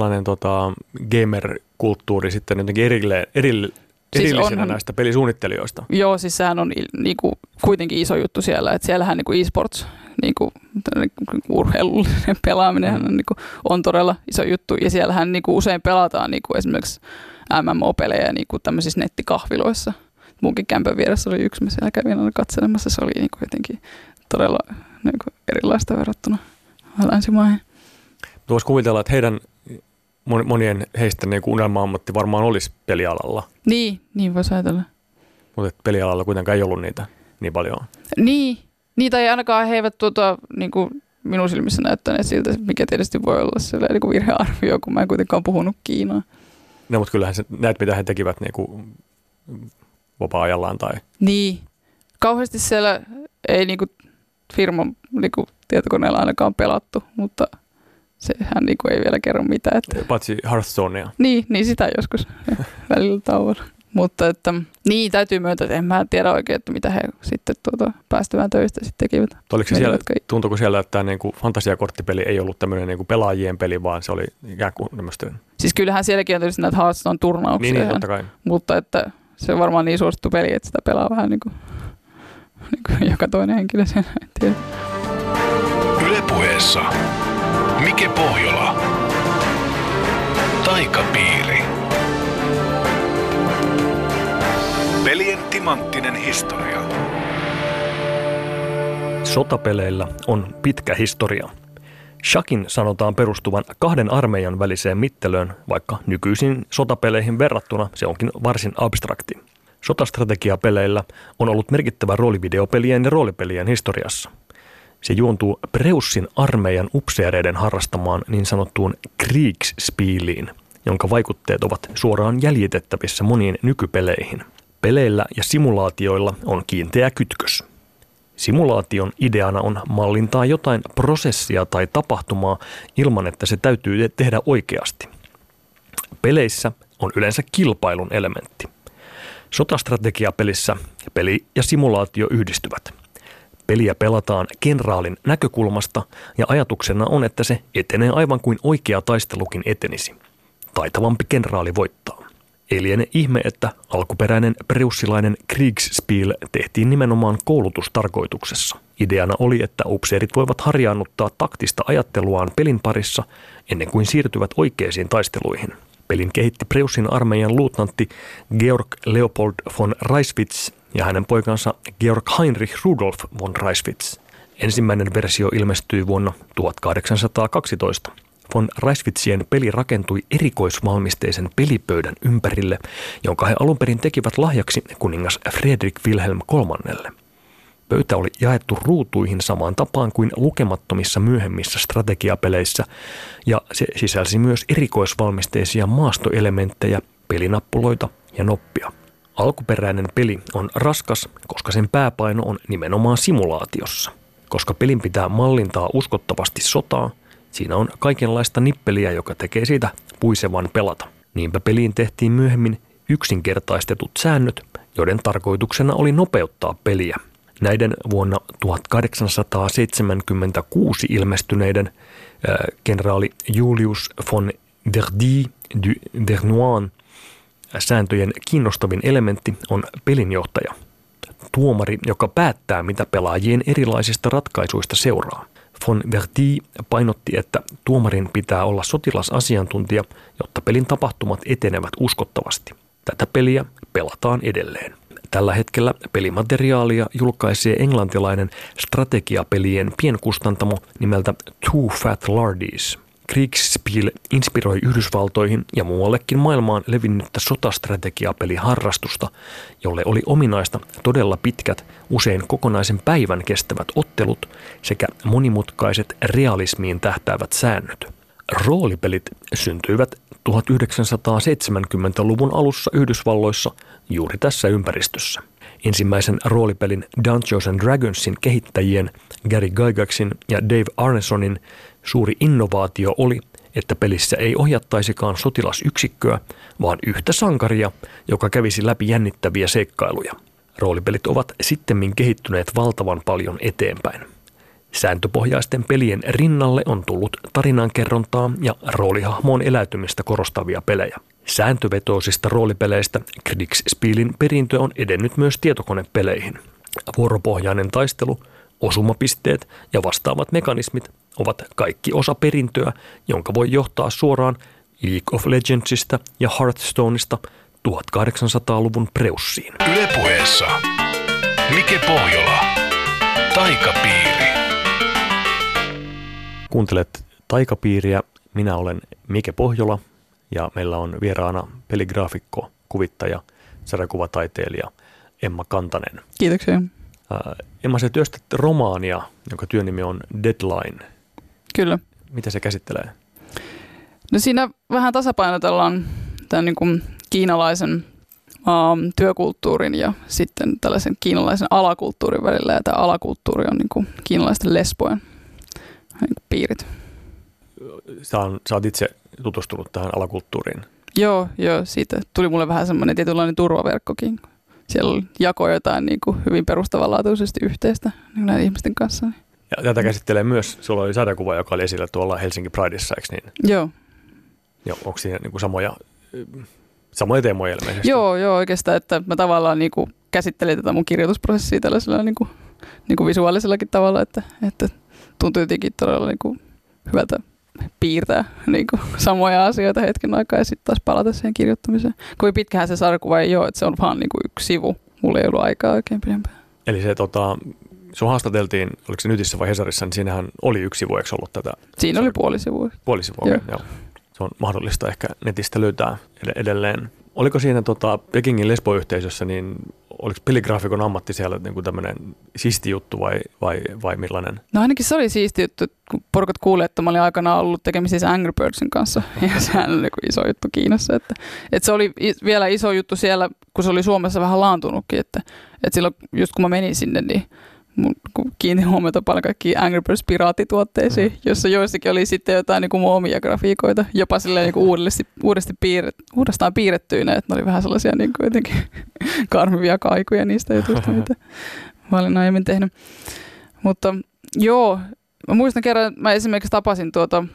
gamer-kulttuuri sitten jotenkin erillisenä näistä pelisuunnittelijoista? Joo, siis sehän on niinku kuitenkin iso juttu siellä, että siellähän niinku e-sports, niinku urheilullinen pelaaminen on todella iso juttu ja siellähän niinku usein pelataan niinku esimerkiksi MMO-pelejä niinku tämmöisissä nettikahviloissa. Munkin kämpän vieressä oli yksi, mä siellä kävin aina katselemassa, se oli niinku jotenkin todella niinku erilaista verrattuna länsimaihin. Voisi kuvitella, että monien heistä niin unelma-ammatti varmaan olisi pelialalla. Niin voisi ajatella. Mutta pelialalla kuitenkaan ei ollut niitä niin paljon. Niin, niitä ei ainakaan he eivät niin kuin minun silmissä näyttäneet siltä, mikä tietysti voi olla sellainen niin virhearvio, kun mä en kuitenkaan puhunut Kiinaa. No, mutta kyllähän näet, mitä he tekivät niin kuin vapaa-ajallaan. Tai... Niin, kauheasti siellä ei niin kuin firman niin kuin tietokoneella ainakaan pelattu, mutta sehän niin kuin ei vielä kerro mitään. Että... Paitsi Hearthstonea. Niin sitä joskus välillä tauolla. Mutta että, niin, täytyy myöntää, että en mä tiedä oikein, että mitä he sitten päästävään töistä sitten tekivät. Tuntuuko siellä, että tämä niin kuin fantasiakorttipeli ei ollut tämmöinen niin kuin pelaajien peli, vaan se oli ikään kuin tämmöistä... Siis kyllähän sielläkin on tietysti näitä Hearthstone-turnauksia. Niin, totta kai. Mutta että se on varmaan niin suosittu peli, että sitä pelaa vähän niin kuin joka toinen henkilö siellä, en tiedä. Yle Puheessa Mike Pohjola. Taikapiiri. Pelien timanttinen historia. Sotapeleillä on pitkä historia. Shakin sanotaan perustuvan 2 armeijan väliseen mittelöön, vaikka nykyisiin sotapeleihin verrattuna se onkin varsin abstrakti. Sotastrategiapeleillä on ollut merkittävä rooli videopelien ja roolipelien historiassa. Se juontuu Preussin armeijan upseereiden harrastamaan niin sanottuun Kriegsspieliin, jonka vaikutteet ovat suoraan jäljitettävissä moniin nykypeleihin. Peleillä ja simulaatioilla on kiinteä kytkös. Simulaation ideana on mallintaa jotain prosessia tai tapahtumaa ilman, että se täytyy tehdä oikeasti. Peleissä on yleensä kilpailun elementti. Sotastrategiapelissä peli ja simulaatio yhdistyvät. Peliä pelataan kenraalin näkökulmasta ja ajatuksena on, että se etenee aivan kuin oikea taistelukin etenisi. Taitavampi kenraali voittaa. Ei liene ihme, että alkuperäinen preussilainen Kriegsspiel tehtiin nimenomaan koulutustarkoituksessa. Ideana oli, että upseerit voivat harjaannuttaa taktista ajatteluaan pelin parissa ennen kuin siirtyvät oikeisiin taisteluihin. Pelin kehitti Preussin armeijan luutnantti Georg Leopold von Reiswitz ja hänen poikansa Georg Heinrich Rudolf von Reiswitz. Ensimmäinen versio ilmestyi vuonna 1812. Von Reiswitzien peli rakentui erikoisvalmisteisen pelipöydän ympärille, jonka he alun perin tekivät lahjaksi kuningas Friedrich Wilhelm III. Pöytä oli jaettu ruutuihin samaan tapaan kuin lukemattomissa myöhemmissä strategiapeleissä, ja se sisälsi myös erikoisvalmisteisia maastoelementtejä, pelinappuloita ja noppia. Alkuperäinen peli on raskas, koska sen pääpaino on nimenomaan simulaatiossa. Koska pelin pitää mallintaa uskottavasti sotaa, siinä on kaikenlaista nippeliä, joka tekee siitä puisevan pelata. Niinpä peliin tehtiin myöhemmin yksinkertaistetut säännöt, joiden tarkoituksena oli nopeuttaa peliä. Näiden vuonna 1876 ilmestyneiden kenraali Julius von Verdi du Vernoin sääntöjen kiinnostavin elementti on pelinjohtaja. Tuomari, joka päättää, mitä pelaajien erilaisista ratkaisuista seuraa. Von Verdi painotti, että tuomarin pitää olla sotilasasiantuntija, jotta pelin tapahtumat etenevät uskottavasti. Tätä peliä pelataan edelleen. Tällä hetkellä pelimateriaalia julkaisee englantilainen strategiapelien pienkustantamo nimeltä Too Fat Lardies. Kriegsspiel inspiroi Yhdysvaltoihin ja muuallekin maailmaan levinnyttä sotastrategiapeliharrastusta, jolle oli ominaista todella pitkät, usein kokonaisen päivän kestävät ottelut sekä monimutkaiset realismiin tähtäävät säännöt. Roolipelit syntyivät 1970-luvun alussa Yhdysvalloissa juuri tässä ympäristössä. Ensimmäisen roolipelin Dungeons and Dragonsin kehittäjien Gary Gygaxin ja Dave Arnesonin suuri innovaatio oli, että pelissä ei ohjattaisikaan sotilasyksikköä, vaan yhtä sankaria, joka kävisi läpi jännittäviä seikkailuja. Roolipelit ovat sittemmin kehittyneet valtavan paljon eteenpäin. Sääntöpohjaisten pelien rinnalle on tullut tarinankerrontaa ja roolihahmoon eläytymistä korostavia pelejä. Sääntövetoisista roolipeleistä Kriegsspielin perintö on edennyt myös tietokonepeleihin. Vuoropohjainen taistelu, osumapisteet ja vastaavat mekanismit ovat kaikki osa perintöä, jonka voi johtaa suoraan League of Legendsista ja Hearthstoneista 1800-luvun Preussiin. Yle Puheessa Mike Pohjola. Taikapiiri. Kuuntelet Taikapiiriä. Minä olen Mike Pohjola ja meillä on vieraana peligraafikko, kuvittaja, sarjakuvataiteilija Emma Kantanen. Kiitoksia. Emma, sä työstät romaania, jonka työnimi on Deadline. Kyllä. Mitä se käsittelee? No siinä vähän tasapainotellaan tämän niin kuin kiinalaisen työkulttuurin ja sitten tällaisen kiinalaisen alakulttuurin välillä. Ja tämä alakulttuuri on niin kuin kiinalaisten lesbojen niin kuin piirit. Sä oot itse tutustunut tähän alakulttuuriin. Joo, siitä tuli mulle vähän semmoinen tietynlainen turvaverkkokin. Siellä oli jako jotain niin kuin hyvin perustavanlaatuisesti yhteistä niin näiden ihmisten kanssa. Ja tätä käsittelee myös, sulla oli sarjakuva, joka oli esillä tuolla Helsinki Prideissa, eikö niin? Joo. Joo, onko siinä niin kuin samoja teemoja ilmeisesti? Joo, oikeastaan, että mä tavallaan niin kuin käsittelin tätä mun kirjoitusprosessia tällaisella niin kuin visuaalisellakin tavalla, että tuntui jotenkin todella niin kuin hyvältä piirtää niin kuin samoja asioita hetken aikaa ja sitten taas palata siihen kirjoittamiseen. Kuin pitkähän se sarjakuva ei ole, että se on vaan niin kuin yksi sivu. Mulla ei ollut aikaa oikein pidempään. Eli se sun haastateltiin, oliko se Nytissä vai Hesarissa, niin siinähän oli yksi sivu, eikö ollut tätä? Siinä oli puoli sivua. Puoli sivua, joo. Se on mahdollista ehkä netistä löytää edelleen. Oliko siinä Pekingin lesboyhteisössä, niin oliko peligraafikon ammatti siellä niin kuin tämmöinen siisti juttu vai millainen? No ainakin se oli siisti juttu, kun porukat kuulee, että mä olin aikanaan ollut tekemisissä Angry Birdsin kanssa. Ja sehän on niin iso juttu Kiinassa. Että se oli vielä iso juttu siellä, kun se oli Suomessa vähän laantunutkin. Että silloin just kun mä menin sinne, niin kiinnitin huomiota paljon kaikkiin Angry Birds -piraattituotteisiin, jossa joissakin oli sitten jotain niin kuin mun omia grafiikoita, jopa silleen niin kuin uudestaan piirrettyinä, että ne oli vähän sellaisia niin kuin jotenkin karmivia kaikuja niistä jutuista, mitä mä olin aiemmin tehnyt. Mutta joo, mä muistan kerran, mä esimerkiksi tapasin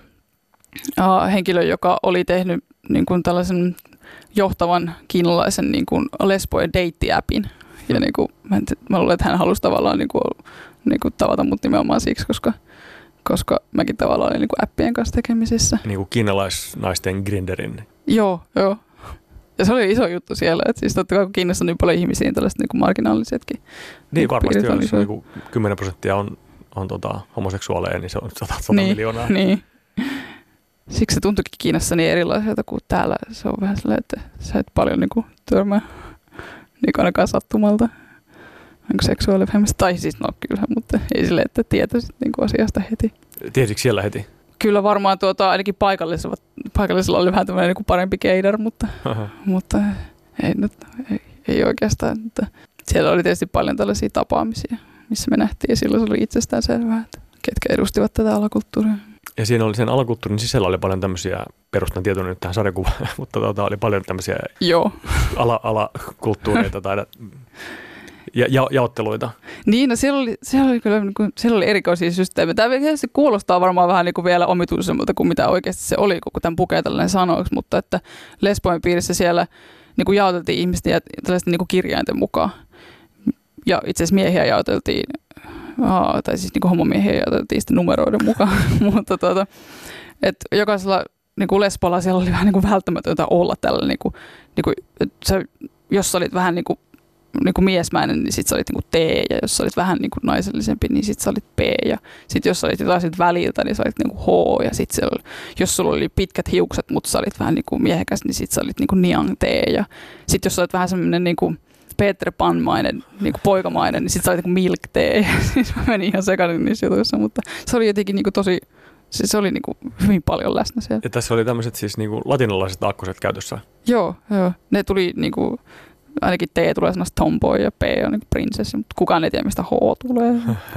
henkilön, joka oli tehnyt niin kuin tällaisen johtavan kiinalaisen niin kuin lesbojen deitti-appin. Ja niin kuin, mä luulen, että hän halusi tavallaan niin kuin tavata mut nimenomaan siksi, koska mäkin tavallaan olin niin kuin appien kanssa tekemisissä. Niin kuin kiinalaisnaisten Grindrin. Joo. Ja se oli iso juttu siellä. Että siis totta kai kun Kiinassa on niin paljon ihmisiä, niin tällaiset niin kuin marginaalisetkin. Niin varmasti on, jos niin 10% on homoseksuaaleja, niin se on 100 miljoonaa. Niin. Siksi se tuntuikin Kiinassa niin erilaiselta kuin täällä. Se on vähän sellainen, että sä et paljon niin kuin törmää niin ainakaan sattumalta. Onko seksuaalifeimistä? Tai siis no kyllä, mutta ei silleen, että tietäisit niin kuin asiasta heti. Tiesitkö siellä heti? Kyllä varmaan ainakin paikallisella oli vähän tämmöinen niin kuin parempi keidar, mutta ei oikeastaan. Että siellä oli tietysti paljon tällaisia tapaamisia, missä me nähtiin ja silloin se oli itsestään selvää, että ketkä edustivat tätä alakulttuuria. Ja siinä oli sen alakulttuurin sisällä oli paljon tämmöisiä, perustan tietoa nyt tähän sarjakuvaan, mutta oli paljon tämmöisiä alakulttuureita tai jaotteluita. Niin, no siellä oli kyllä siellä oli erikoisia systeemejä. Tämä tietysti kuulostaa varmaan vähän niin kuin vielä omituisemmalta kuin mitä oikeasti se oli, kun tämän pukee tällainen sanoiksi, mutta että lesbojen piirissä siellä niin kuin jaoteltiin ihmisten tällaisten niin kuin kirjainten mukaan. Ja itse asiassa miehiä jaoteltiin, tai siis niin kuin homomiehiä jaoteltiin sitten numeroiden mukaan, mutta että jokaisella niin kuin lesbolla siellä oli vähän niin kuin välttämätöntä olla tällainen, niin kuin, jos sä olit vähän niin kuin miesmäinen, niin sit sä olit niin kuin T, ja jos sä olit vähän niin kuin naisellisempi, niin sit sä olit P, ja sit jos sä olit jotain sit väliltä, niin sä olit niin kuin H, ja sit jos sulla oli pitkät hiukset, mutta sä olit vähän niin kuin miehekäs, niin sit sä olit niin kuin Niang T, ja sit jos sä olit vähän semmoinen niin kuin Peter Pan-mainen, niin kuin poikamainen, niin sit sä olit niin kuin Milk T, ja siis mä menin ihan sekaisin niissä jutuissa, mutta se oli jotenkin niin kuin tosi, siis se oli niin kuin hyvin paljon läsnä siellä. Ja tässä oli tämmöiset siis niin kuin latinalaiset aakkoset käytössä. Joo, ne tuli niin kuin ainakin T tulee sanasta tomboy ja P on niin prinsessi, mutta kukaan ei tiedä, mistä H tulee.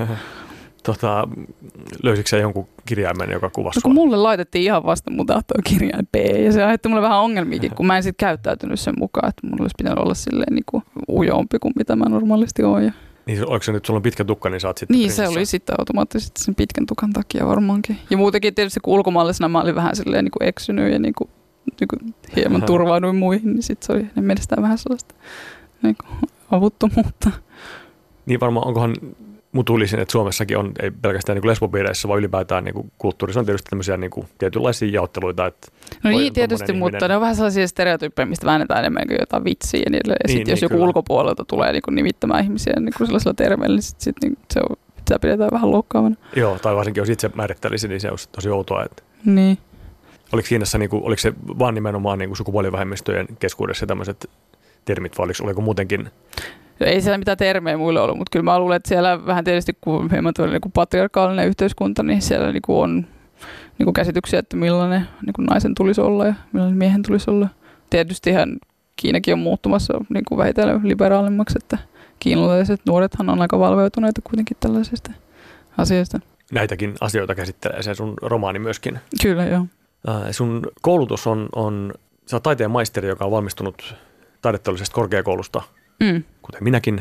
Löysitkö sä jonkun kirjaimen, joka kuvasi? No kun mulle laitettiin ihan vasta mun tahtoon kirjain P, ja se aiheutti mulle vähän ongelmiakin, kun mä en sit käyttäytynyt sen mukaan, että mulla olisi pitänyt olla silleen niin kuin ujompi kuin mitä mä normaalisti oon. Niin oliko se nyt, sulla on pitkä tukka, niin saat sitten Niin, prinsessa. Se oli sitten automaattisesti sen pitkän tukan takia varmaankin. Ja muutenkin tietysti kun ulkomaalaisena mä olin vähän silleen niin kuin eksynyt ja niin kuin hieman turvauduin muihin, niin sitten se oli hänen mielestään vähän sellaista niin kuin avuttomuutta. Niin varmaan, onkohan mutuilisin, että Suomessakin on, ei pelkästään niin lesbopiireissä, vaan ylipäätään niin kulttuurissa on tietysti tämmöisiä niin kuin tietynlaisia jaotteluita. Että no niin, tietysti, mutta ne on vähän sellaisia stereotyyppejä, mistä väännetään enemmän kuin jotain vitsiä. Ja sitten jos joku ulkopuolelta tulee niin kuin nimittämään ihmisiä niin kuin sellaisella termeellä, niin sitten niin sitä pidetään vähän loukkaavana. Joo, tai varsinkin jos itse määrittelisi, niin se olisi tosi outoa. Että niin. Oliko Kiinassa, niin kuin, oliko se vaan nimenomaan niin kuin sukupuolivähemmistöjen keskuudessa tämmöiset termit, vai oliko muutenkin? Ei siellä mitään termejä muille ollut, mutta kyllä mä luulen, että siellä vähän tietysti, kun hieman niin patriarkaalinen yhteiskunta, niin siellä niin kuin on niin kuin käsityksiä, että millainen niin kuin naisen tulisi olla ja millainen miehen tulisi olla. Tietystihän Kiinakin on muuttumassa niin kuin vähitellen liberaalimmaksi, että kiinalaiset nuorethan on aika valveutuneita kuitenkin tällaisista asioista. Näitäkin asioita käsittelee se sun romaani myöskin. Kyllä, joo. Sun koulutus on, sä oot taiteen maisteri, joka on valmistunut taideteollisesta korkeakoulusta, kuten minäkin,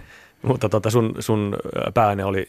mutta sun pääaine oli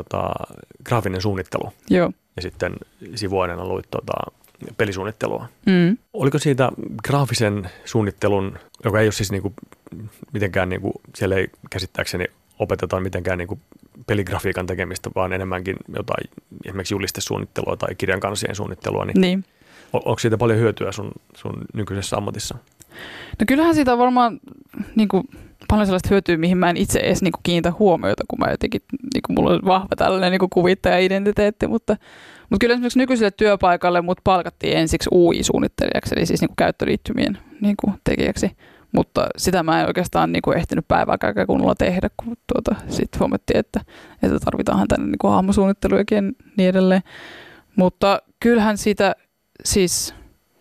graafinen suunnittelu. Joo. Ja sitten sivuaineena luit pelisuunnittelua. Oliko siitä graafisen suunnittelun, joka ei ole siis niinku mitenkään, niinku, siellä ei käsittääkseni opeteta mitenkään niinku peligrafiikan tekemistä, vaan enemmänkin jotain esimerkiksi julistesuunnittelua tai kirjan kansien suunnittelua, niin. Onko siitä paljon hyötyä sun nykyisessä ammatissa? No kyllähän siitä on varmaan niin kuin, paljon sellaista hyötyä, mihin mä en itse edes niin kuin, kiinnitä huomiota, kun mä jotenkin, niin kuin, mulla on vahva tällainen niin kuin kuvittaja-identiteetti, mutta kyllä esimerkiksi nykyiselle työpaikalle mut palkattiin ensiksi UI-suunnittelijaksi, eli siis niin kuin käyttöliittymien niin kuin, tekijäksi, mutta sitä mä en oikeastaan niin kuin, ehtinyt päivääkään kunnolla tehdä, kun sitten huomattiin, että tarvitaanhan tänne niin kuin, hahmosuunnittelujakin ja niin edelleen, mutta kyllähän siitä siis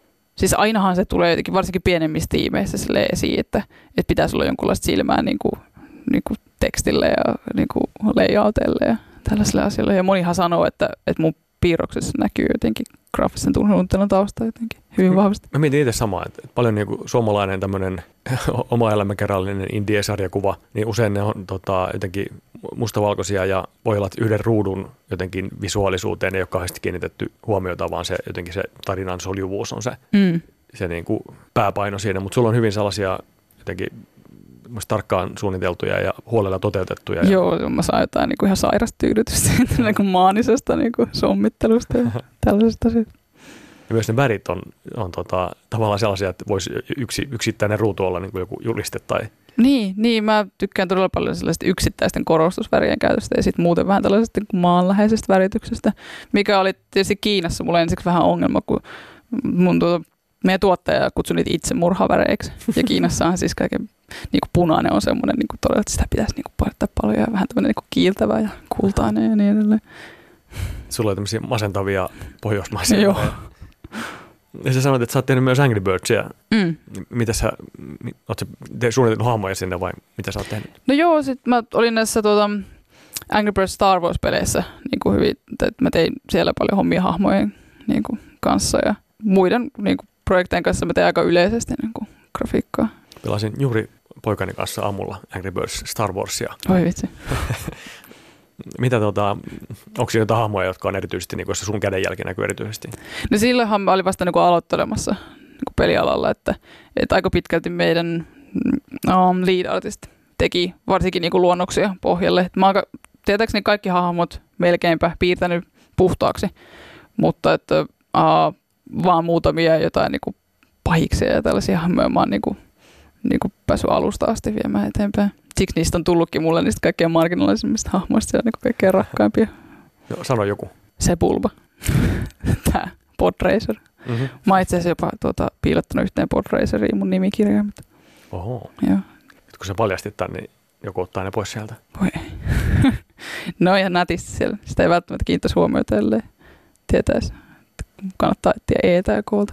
ainahan se tulee jotenkin varsinkin pienemmissä tiimeissä esiin, että pitäisi olla jonkunlaista silmää niin kuin tekstille ja niin kuin layouteille ja tällaisille asioille. Ja monihan sanoo, että mun piirroksessa näkyy jotenkin graafisen suunnittelun tausta jotenkin hyvin vahvasti. Mä mietin itse samaa, että paljon niin kuin suomalainen tämmöinen oma elämäkerrallinen indie-sarjakuva, niin usein ne on jotenkin mustavalkoisia ja voi olla, että yhden ruudun jotenkin visuaalisuuteen ei ole kauheasti kiinnitetty huomiota, vaan se jotenkin se tarinan soljuvuus on se niin kuin pääpaino siinä, mutta sulla on hyvin sellaisia jotenkin tarkkaan suunniteltuja ja huolella toteutettuja. Joo, mä saan jotain niin kuin ihan sairasta tyydytystä niin kuin maanisesta niin kuin sommittelusta ja tällaisesta asioista. Ja myös ne värit on tavallaan sellaisia, että voisi yksittäinen ruutu olla niin kuin joku juliste tai... Niin, mä tykkään todella paljon sellaisista yksittäisten korostusvärien käytöstä ja sitten muuten vähän tällaisesta maanläheisestä värityksestä, mikä oli tietysti Kiinassa mulle ensiksi vähän ongelma, kun meidän tuottaja kutsui niitä itse murhaväreiksi. Ja Kiinassahan siis kaiken niin kuin punainen on semmoinen, niin kuin todella, että sitä pitäisi niin kuin painottaa paljon ja vähän tämmöinen niin kuin kiiltävä ja kultainen ja niin edelleen. Sulla on tämmöisiä masentavia pohjoismaisia. Joo. Ja sä sanoit, että sä oot tehnyt myös Angry Birdsia. Mitä oot sä suunnitellut hahmoja sinne vai mitä sä oot tehnyt? No joo, sit mä olin näissä Angry Birds Star Wars-peleissä niin kuin hyvin, että mä tein siellä paljon hommia hahmojen niin kuin kanssa ja muiden niin kuin projektejen kanssa mä tein aika yleisesti niin kuin grafiikkaa. Pelasin juuri poikani kanssa aamulla Angry Birds Star Warsia. Oi vitsi. Mitä onko siinä jotain hahmoja, jotka on erityisesti, niin kuin se sun kädenjälki näkyy erityisesti? No silloinhan mä olin vasta niin kuin aloittelemassa niin kuin pelialalla, että aika pitkälti meidän lead artist teki varsinkin niin kuin luonnoksia pohjalle. Mä oon tietääkseni kaikki hahmot melkeinpä piirtänyt puhtaaksi, mutta että vaan muutamia jotain niin kuin pahiksia ja tällaisia hahmoja mä oon niin kuin päässyt alusta asti viemään eteenpäin. Siksi niistä on tullutkin mulle niistä kaikkein marginaalisimmista hahmoista ja niin kaikkein rakkaimpia. No, sano joku. Sepulba. Tää Podracer. Mm-hmm. Mä oon itse asiassa jopa piilottanut yhteen Podraceriin mun nimikirjaan. Oho. Joo. Nyt kun sä paljastit tämän, niin joku ottaa ne pois sieltä. Voi ei. No ihan nätisti siellä. Sitä ei välttämättä kiinnittäisi huomiota, ellei tietäisi. Kannattaa etsiä E:tä ja K:lta.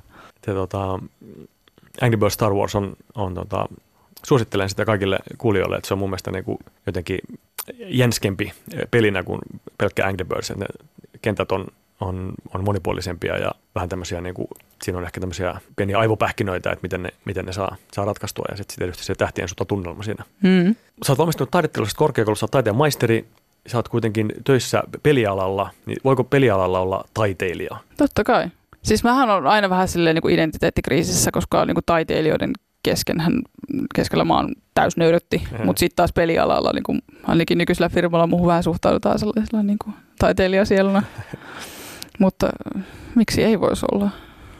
Angry Birds Star Wars on suosittelen sitä kaikille kuulijoille, että se on mun mielestä niin kuin jotenkin jänskempi pelinä kuin pelkkä Angry Birds. Ne kentät on monipuolisempia ja vähän tämmöisiä, niin kuin, siinä on ehkä tämmöisiä pieniä aivopähkinöitä, että miten ne saa ratkaistua ja sitten tietysti se tähtien sota tunnelma siinä. Mm. Sä oot valmistunut taidetteellisesta korkeakoulusta, sä oot taiteen maisteri, sä oot kuitenkin töissä pelialalla, niin voiko pelialalla olla taiteilija? Totta kai. Siis mähän on aina vähän silleen niin kuin identiteettikriisissä, koska niin kuin taiteilijoiden keskellä mä oon täysnöyrötti, mutta sitten taas pelialalla, niin kuin, ainakin nykyisellä firmalla muuhun vähän suhtaudutaan sellaisella niin kuin taiteilijasieluna, mutta miksi ei voisi olla?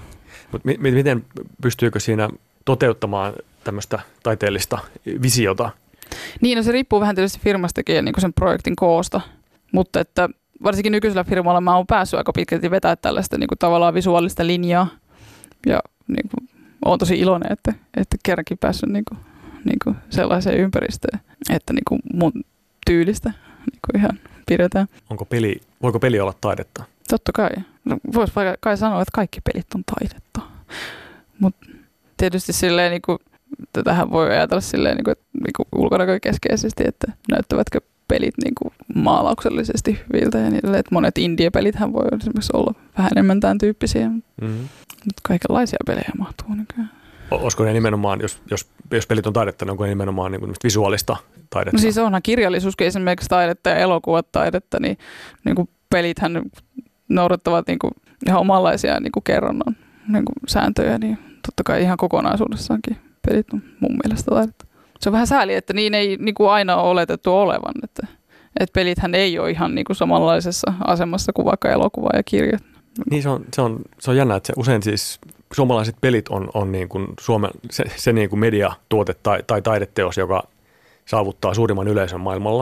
Miten pystyykö siinä toteuttamaan tämmöistä taiteellista visiota? Niin, no se riippuu vähän tietysti firmastakin ja niin kuin sen projektin koosta, mutta että varsinkin nykyisellä firmalla mä oon päässyt aika pitkälti vetää tällaista niin kuin tavallaan visuaalista linjaa ja niin kuin olen tosi iloinen, että kerrankin päässyt niin kuin sellaiseen ympäristöön, että niin kuin mun tyylistä niin kuin ihan pidetään. Voiko peli olla taidetta? Totta kai. No, voisi kai sanoa, että kaikki pelit on taidetta. Mutta tietysti silleen, niin kuin, tätähän voi ajatella silleen, niin kuin ulkonäkökeskeisesti, että näyttävätkö pelit niin kuin maalauksellisesti hyviltä ja niin edelleen. Että monet indie-pelithän voi esimerkiksi olla vähän enemmän tämän tyyppisiä. Mm-hmm. Mutta kaikenlaisia pelejä mahtuu nykyään. Olisiko ne nimenomaan, jos pelit on taidetta, niin onko ne nimenomaan niin visuaalista taidetta? No siis onhan kirjallisuuskin esimerkiksi taidetta ja elokuvat taidetta, niin kuin pelithän noudattavat niin kuin ihan omanlaisia niin kuin kerronnan niin kuin sääntöjä, niin totta kai ihan kokonaisuudessaankin pelit on mun mielestä taidetta. Se on vähän sääli, että niin ei niin kuin aina ole oletettu olevan, että pelithän ei ole ihan niin kuin samanlaisessa asemassa kuin vaikka elokuva ja kirjat. Niin se on jännä, että usein siis suomalaiset pelit on niin kuin se niin kuin mediatuote tai taideteos, joka saavuttaa suurimman yleisön maailmalla,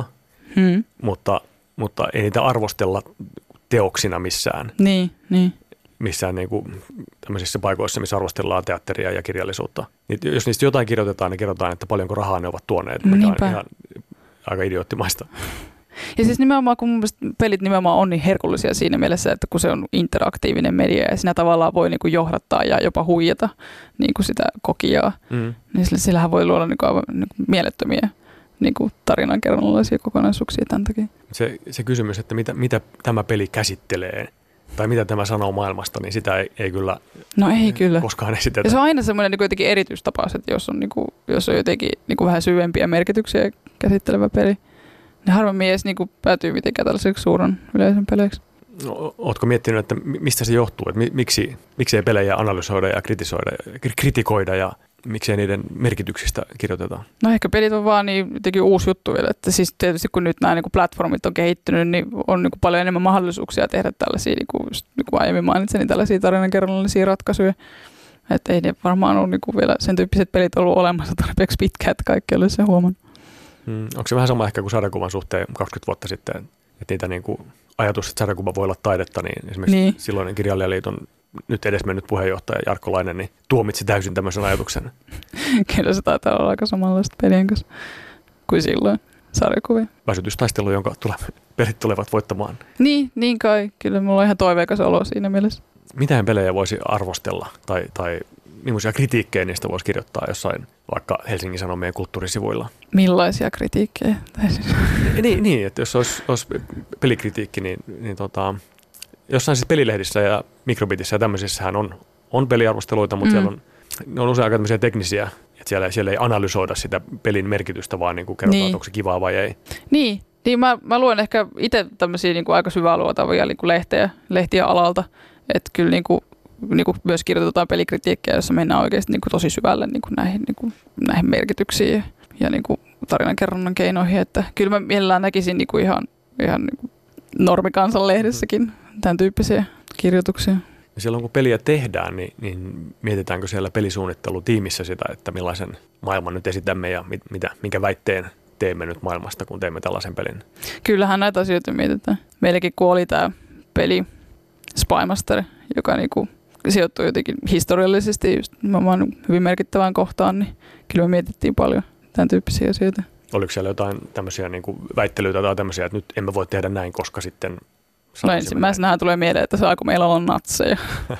mutta ei niitä arvostella teoksina missään. Niin. Missään niin kuin tämmöisissä paikoissa, missä arvostellaan teatteria ja kirjallisuutta. Jos niistä jotain kirjoitetaan, niin kerrotaan, että paljonko rahaa ne ovat tuoneet, mikä on ihan aika idioottimaista. Ja siis nimenomaan, kun mun mielestä pelit nimenomaan on niin herkullisia siinä mielessä, että kun se on interaktiivinen media ja siinä tavallaan voi niin kuin johdattaa ja jopa huijata niin kuin sitä kokijaa, niin sillähän voi luoda niin kuin aivan niin kuin mielettömiä niin kuin tarinankerronnallisia kokonaisuuksia tämän takia. Se kysymys, että mitä tämä peli käsittelee tai mitä tämä sanoo maailmasta, niin sitä ei kyllä, kyllä koskaan esitetä. Ja se on aina semmoinen niin jotenkin erityistapaus, että jos on jotenkin niin kuin vähän syvempiä merkityksiä käsittelevä peli, niin harvemmin edes niin kuin päätyy mitenkään tällaiseksi suuren yleisön peleiksi. No, ootko miettinyt, että mistä se johtuu, että miksi ei pelejä analysoida ja kritikoida ja miksei niiden merkityksistä kirjoitetaan? No ehkä pelit on vaan niin jotenkin uusi juttu vielä, että siis tietysti kun nyt nämä niin kuin platformit on kehittynyt, niin on niin kuin paljon enemmän mahdollisuuksia tehdä tällaisia, niin kuin aiemmin mainitsin, niin tällaisia tarinankerronnallisia ratkaisuja. Että ei ne varmaan ole niin kuin vielä sen tyyppiset pelit ollut olemassa tarpeeksi pitkään, että kaikki olisi sen huomannut. Onko se vähän sama ehkä kuin sarjakuvan suhteen 20 vuotta sitten, että niitä niin kuin ajatus, että sarjakuva voi olla taidetta, niin esimerkiksi silloinen Kirjailijaliiton nyt edesmennyt puheenjohtaja Jarkko Lainen niin tuomitsi täysin tämmöisen ajatuksen. Kyllä se taitaa olla aika samanlaista pelien kanssa kuin silloin sarjakuvia. Väsytystaistelu, jonka pelit tulevat voittamaan. Niin kai. Kyllä mulla on ihan toiveikas olo siinä mielessä. Mitään pelejä voisi arvostella tai millaisia kritiikkejä niistä voisi kirjoittaa jossain vaikka Helsingin Sanomien kulttuurisivuilla? Millaisia kritiikkejä? niin, että jos olisi pelikritiikki, niin jossain siis pelilehdissä ja Mikrobitissä ja tämmöisissähän on peliarvosteluita, mutta ne on usein aika tämmöisiä teknisiä, että siellä ei analysoida sitä pelin merkitystä, vaan niin kuin kerrotaan, onko se kivaa vai ei. Niin mä luen ehkä itse tämmöisiä niin kuin aika syvää luotavia niin kuin lehtiä alalta, että kyllä niin kuin myös kirjoitetaan pelikritiikkiä, jossa mennään oikeasti niin kuin tosi syvälle niin kuin näihin merkityksiin ja niin kuin tarinankerronnan keinoihin, että kyllä mä mielellään näkisin niin kuin ihan niin kuin normikansan lehdessäkin tämän tyyppisiä kirjoituksia. Ja silloin kun peliä tehdään, niin mietitäänkö siellä pelisuunnittelutiimissä sitä, että millaisen maailman nyt esitämme ja minkä väitteen teemme nyt maailmasta, kun teemme tällaisen pelin? Kyllähän näitä asioita mietitään. Meilläkin kun oli tämä peli Spymaster, joka niinku sijoittui jotenkin historiallisesti just hyvin merkittävään kohtaan, niin kyllä me mietittiin paljon tämän tyyppisiä asioita. Oliko siellä jotain tämmöisiä niinku väittelyitä tai tämmöisiä, että nyt emme voi tehdä näin, koska sitten... No ensimmäisenähän tulee mieleen, että saako meillä olla natseja.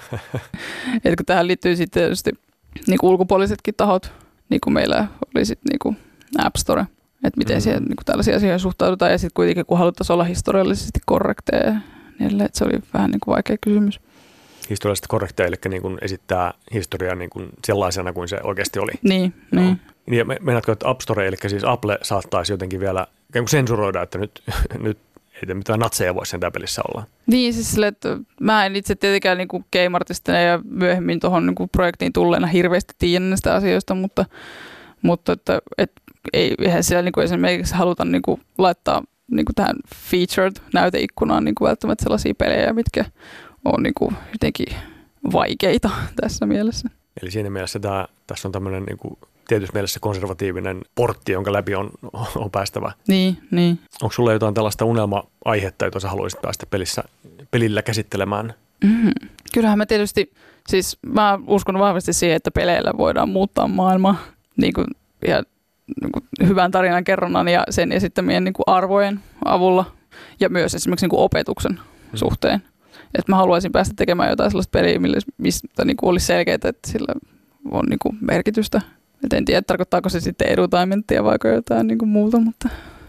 Että kun tähän liittyy sitten tietysti niinku ulkopuolisetkin tahot, niin kuin meillä oli sitten niinku App Store, että miten siihen niinku tällaisia asioita suhtaudutaan ja sitten kuitenkin kun haluttaisiin olla historiallisesti korrekteja, niin että se oli vähän niinku vaikea kysymys. Historiallisesti korrekteja, eli niin kuin esittää historiaa niin kuin sellaisena kuin se oikeasti oli. Niin. Ja meinaatko, että App Store, eli siis Apple saattaisi jotenkin vielä sensuroida, että nyt ei mitään natseja voi sen pelissä olla. Niin, siis sille, että mä en itse tietenkään niin kuin game-artistina ja myöhemmin tuohon niin kuin projektiin tulleena hirveästi tiedä näistä asioista, mutta että eihän siellä niin kuin esimerkiksi haluta niin kuin laittaa niin kuin tähän featured-näyteikkunaan niin kuin välttämättä sellaisia pelejä, mitkä on niin kuin jotenkin vaikeita tässä mielessä. Eli siinä mielessä tässä on tämmöinen niin kuin tietysti mielessä konservatiivinen portti, jonka läpi on päästävä. Niin. Onko sulla jotain tällaista unelma-aihetta, jota sä haluaisit päästä pelillä käsittelemään? Kyllähän mä tietysti, siis mä uskon vahvasti siihen, että peleillä voidaan muuttaa maailmaa niin kuin, ja niin kuin hyvän tarinan kerronnan ja sen esittämien niin kuin arvojen avulla ja myös esimerkiksi niin kuin opetuksen suhteen. Että mä haluaisin päästä tekemään jotain sellaista peliä, mistä niin kuin olisi selkeää, että sillä on niin kuin merkitystä. Et en tiedä, tarkoittaako se sitten edutaimenttia vai jotain niin kuin muuta, mutta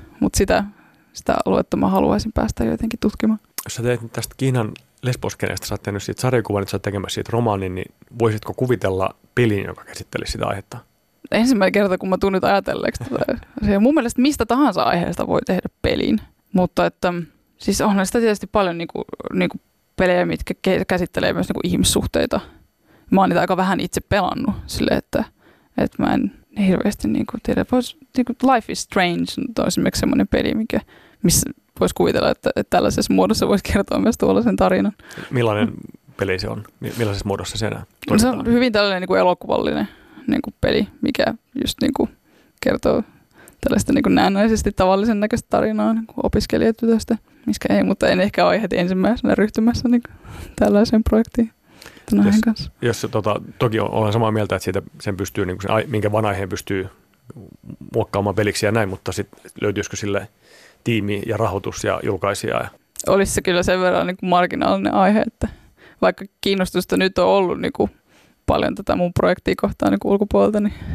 sitä aluetta mä haluaisin päästä jotenkin tutkimaan. Jos sä teet tästä Kiinan Lesboskeneesta, sä oot tehnyt siitä sarjakuvan, että sä oot tekemässä siitä romaanin, niin voisitko kuvitella pelin, joka käsittelisi sitä aihetta? Ensimmäinen kerta, kun mä tuun nyt ajatelleeksi tätä. Mun mielestä mistä tahansa aiheesta voi tehdä pelin, mutta että siis onhan sitä tietysti paljon niinku pelejä, mitkä käsittelee myös niinku ihmissuhteita. Mä oon niitä aika vähän itse pelannut silleen, että mä en hirveästi tiedä. Life is Strange on esimerkiksi semmoinen peli, missä voisi kuvitella, että tällaisessa muodossa voisi kertoa myös tuollaisen tarinan. Millainen peli se on? Millaisessa muodossa se enää? Se on hyvin tällainen elokuvallinen peli, mikä just kertoo tällaista näennäisesti tavallisen näköistä tarinaa opiskelijatytöstä, miskä ei, mutta en ehkä ole heti ensimmäisenä ryhtymässä tällaiseen projektiin. Jos toki olen samaa mieltä, että sen pystyy, minkä van aiheen pystyy muokkaamaan peliksi ja näin, mutta sitten löytyisikö sille tiimi ja rahoitus ja julkaisija? Olisi se kyllä sen verran marginaalinen aihe, että vaikka kiinnostusta nyt on ollut paljon tätä mun projektia kohtaan ulkopuolelta, niin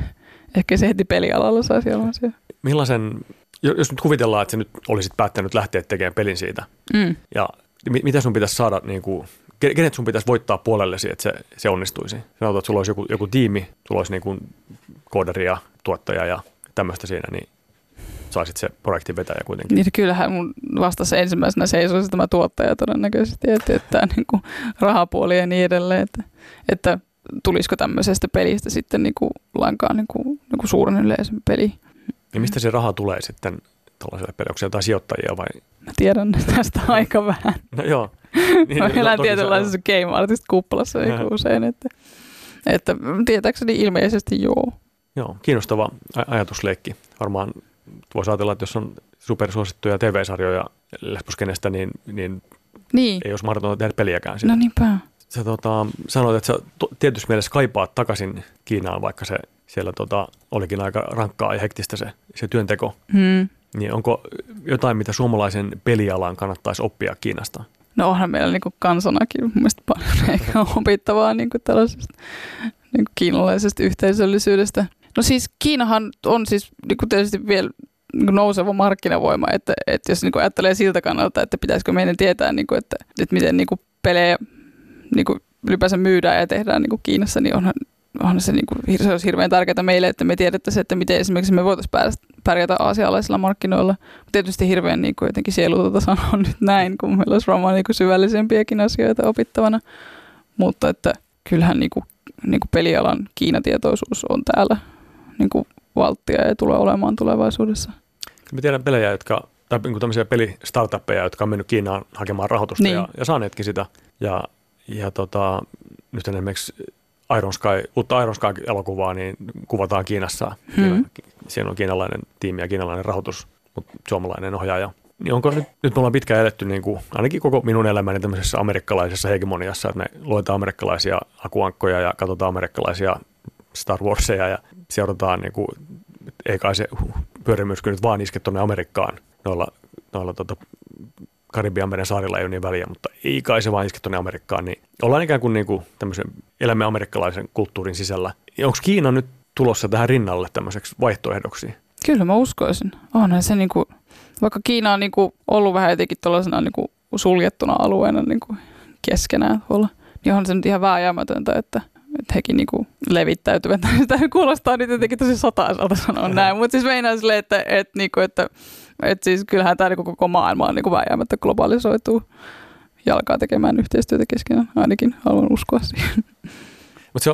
Ehkä se heti pelialalla saisi olla siellä. Millaisen, jos nyt kuvitellaan, että sä nyt olisit päättänyt lähteä tekemään pelin siitä, ja mitä sun pitäisi saada, niin kuin, kenet sun pitäisi voittaa puolellesi, että se onnistuisi? Sanotaan, että sulla olisi joku tiimi, sulla olisi niin kuin koodari ja tuottaja ja tämmöistä siinä, niin saisit se projektin vetäjä kuitenkin. Niin kyllähän mun vastassa ensimmäisenä seisoisi tämä tuottaja todennäköisesti, että niin kuin rahapuoli ja niin edelleen, että tulisiko tämmöisestä pelistä sitten niin kuin lainkaan niin kuin suuren yleisön peli. Ja mistä se raha tulee sitten tällaiselle pelille? Onko se jotain sijoittajia vai? Mä tiedän tästä aika vähän. No joo. Mä elän tietynlaisessa game artist-kuppalassa usein, että tietääkseni ilmeisesti joo. Joo, kiinnostava ajatusleikki. Varmaan voisi ajatella, että jos on supersuosittuja TV-sarjoja lesboskenestä, niin ei olisi mahdotonta tehdä peliäkään siitä. No niinpä. Sä sanoit, että sä tietysti mielessä kaipaat takaisin Kiinaan, vaikka se siellä olikin aika rankkaa ja hektistä se työnteko. Niin onko jotain, mitä suomalaisen pelialan kannattaisi oppia Kiinasta? No onhan meillä niin kuin kansanakin mun mielestä paljon ehkä opittavaa niin kuin tällaisesta niin kuin kiinalaisesta yhteisöllisyydestä. No siis Kiinahan on siis niin kuin tietysti vielä niin kuin nouseva markkinavoima, että jos niin kuin ajattelee siltä kannalta, että pitäisikö meidän tietää, niin kuin, että miten niin kuin pelejä niin kuin ylipäänsä myydään ja tehdään niin kuin Kiinassa, niin onhan se, niin kuin, se olisi hirveän tärkeää meille, että me tiedettäisiin, että miten esimerkiksi me voitaisiin pärjätä aasialaisilla markkinoilla. Tietysti hirveän niin kuin jotenkin sielutonta sanoa nyt näin, kun meillä olisi varmaan niin kuin syvällisempiäkin asioita opittavana, mutta että kyllähän niin kuin pelialan Kiinatietoisuus on täällä niin kuin valttia ja tulee olemaan tulevaisuudessa. Mä tiedän pelejä, tai tämmöisiä pelistartuppeja, jotka on mennyt Kiinaan hakemaan rahoitusta ja saaneetkin sitä. Ja nyt esimerkiksi uutta Iron Sky-elokuvaa niin kuvataan Kiinassa. Siinä on kiinalainen tiimi ja kiinalainen rahoitus, mutta suomalainen ohjaaja. Niin onko nyt me ollaan pitkään eletty, niin kuin, ainakin koko minun elämäni tämmöisessä amerikkalaisessa hegemoniassa, että me luetaan amerikkalaisia akuankkoja ja katsotaan amerikkalaisia Star Warseja ja seurataan, niin kuin, ei kai se pyörimyrsky nyt vaan iske tuonne Amerikkaan. Noilla Karibian meren saarilla ei ole niin väliä, mutta ei kai se vaan iske tuonne Amerikkaan. Niin ollaan ikään kuin tämmöisen elämme amerikkalaisen kulttuurin sisällä. Onko Kiina nyt tulossa tähän rinnalle tämmöiseksi vaihtoehdoksi? Kyllä mä uskoisin. Onhan se niinku, vaikka Kiina on niinku ollut vähän jotenkin tuollaisena niinku suljettuna alueena niinku keskenään tuolla, niin onhan se nyt ihan vääjäämätöntä, että hekin niinku levittäytyvät. Sitä kuulostaa nyt jotenkin tosi sotaisalta sanoa näin, mutta siis meinaa silleen, että siis kyllähän tämä niinku koko maailma on niinku vääjäämättä globalisoituu ja alkaa tekemään yhteistyötä keskenään. Ainakin haluan uskoa siihen. Mutta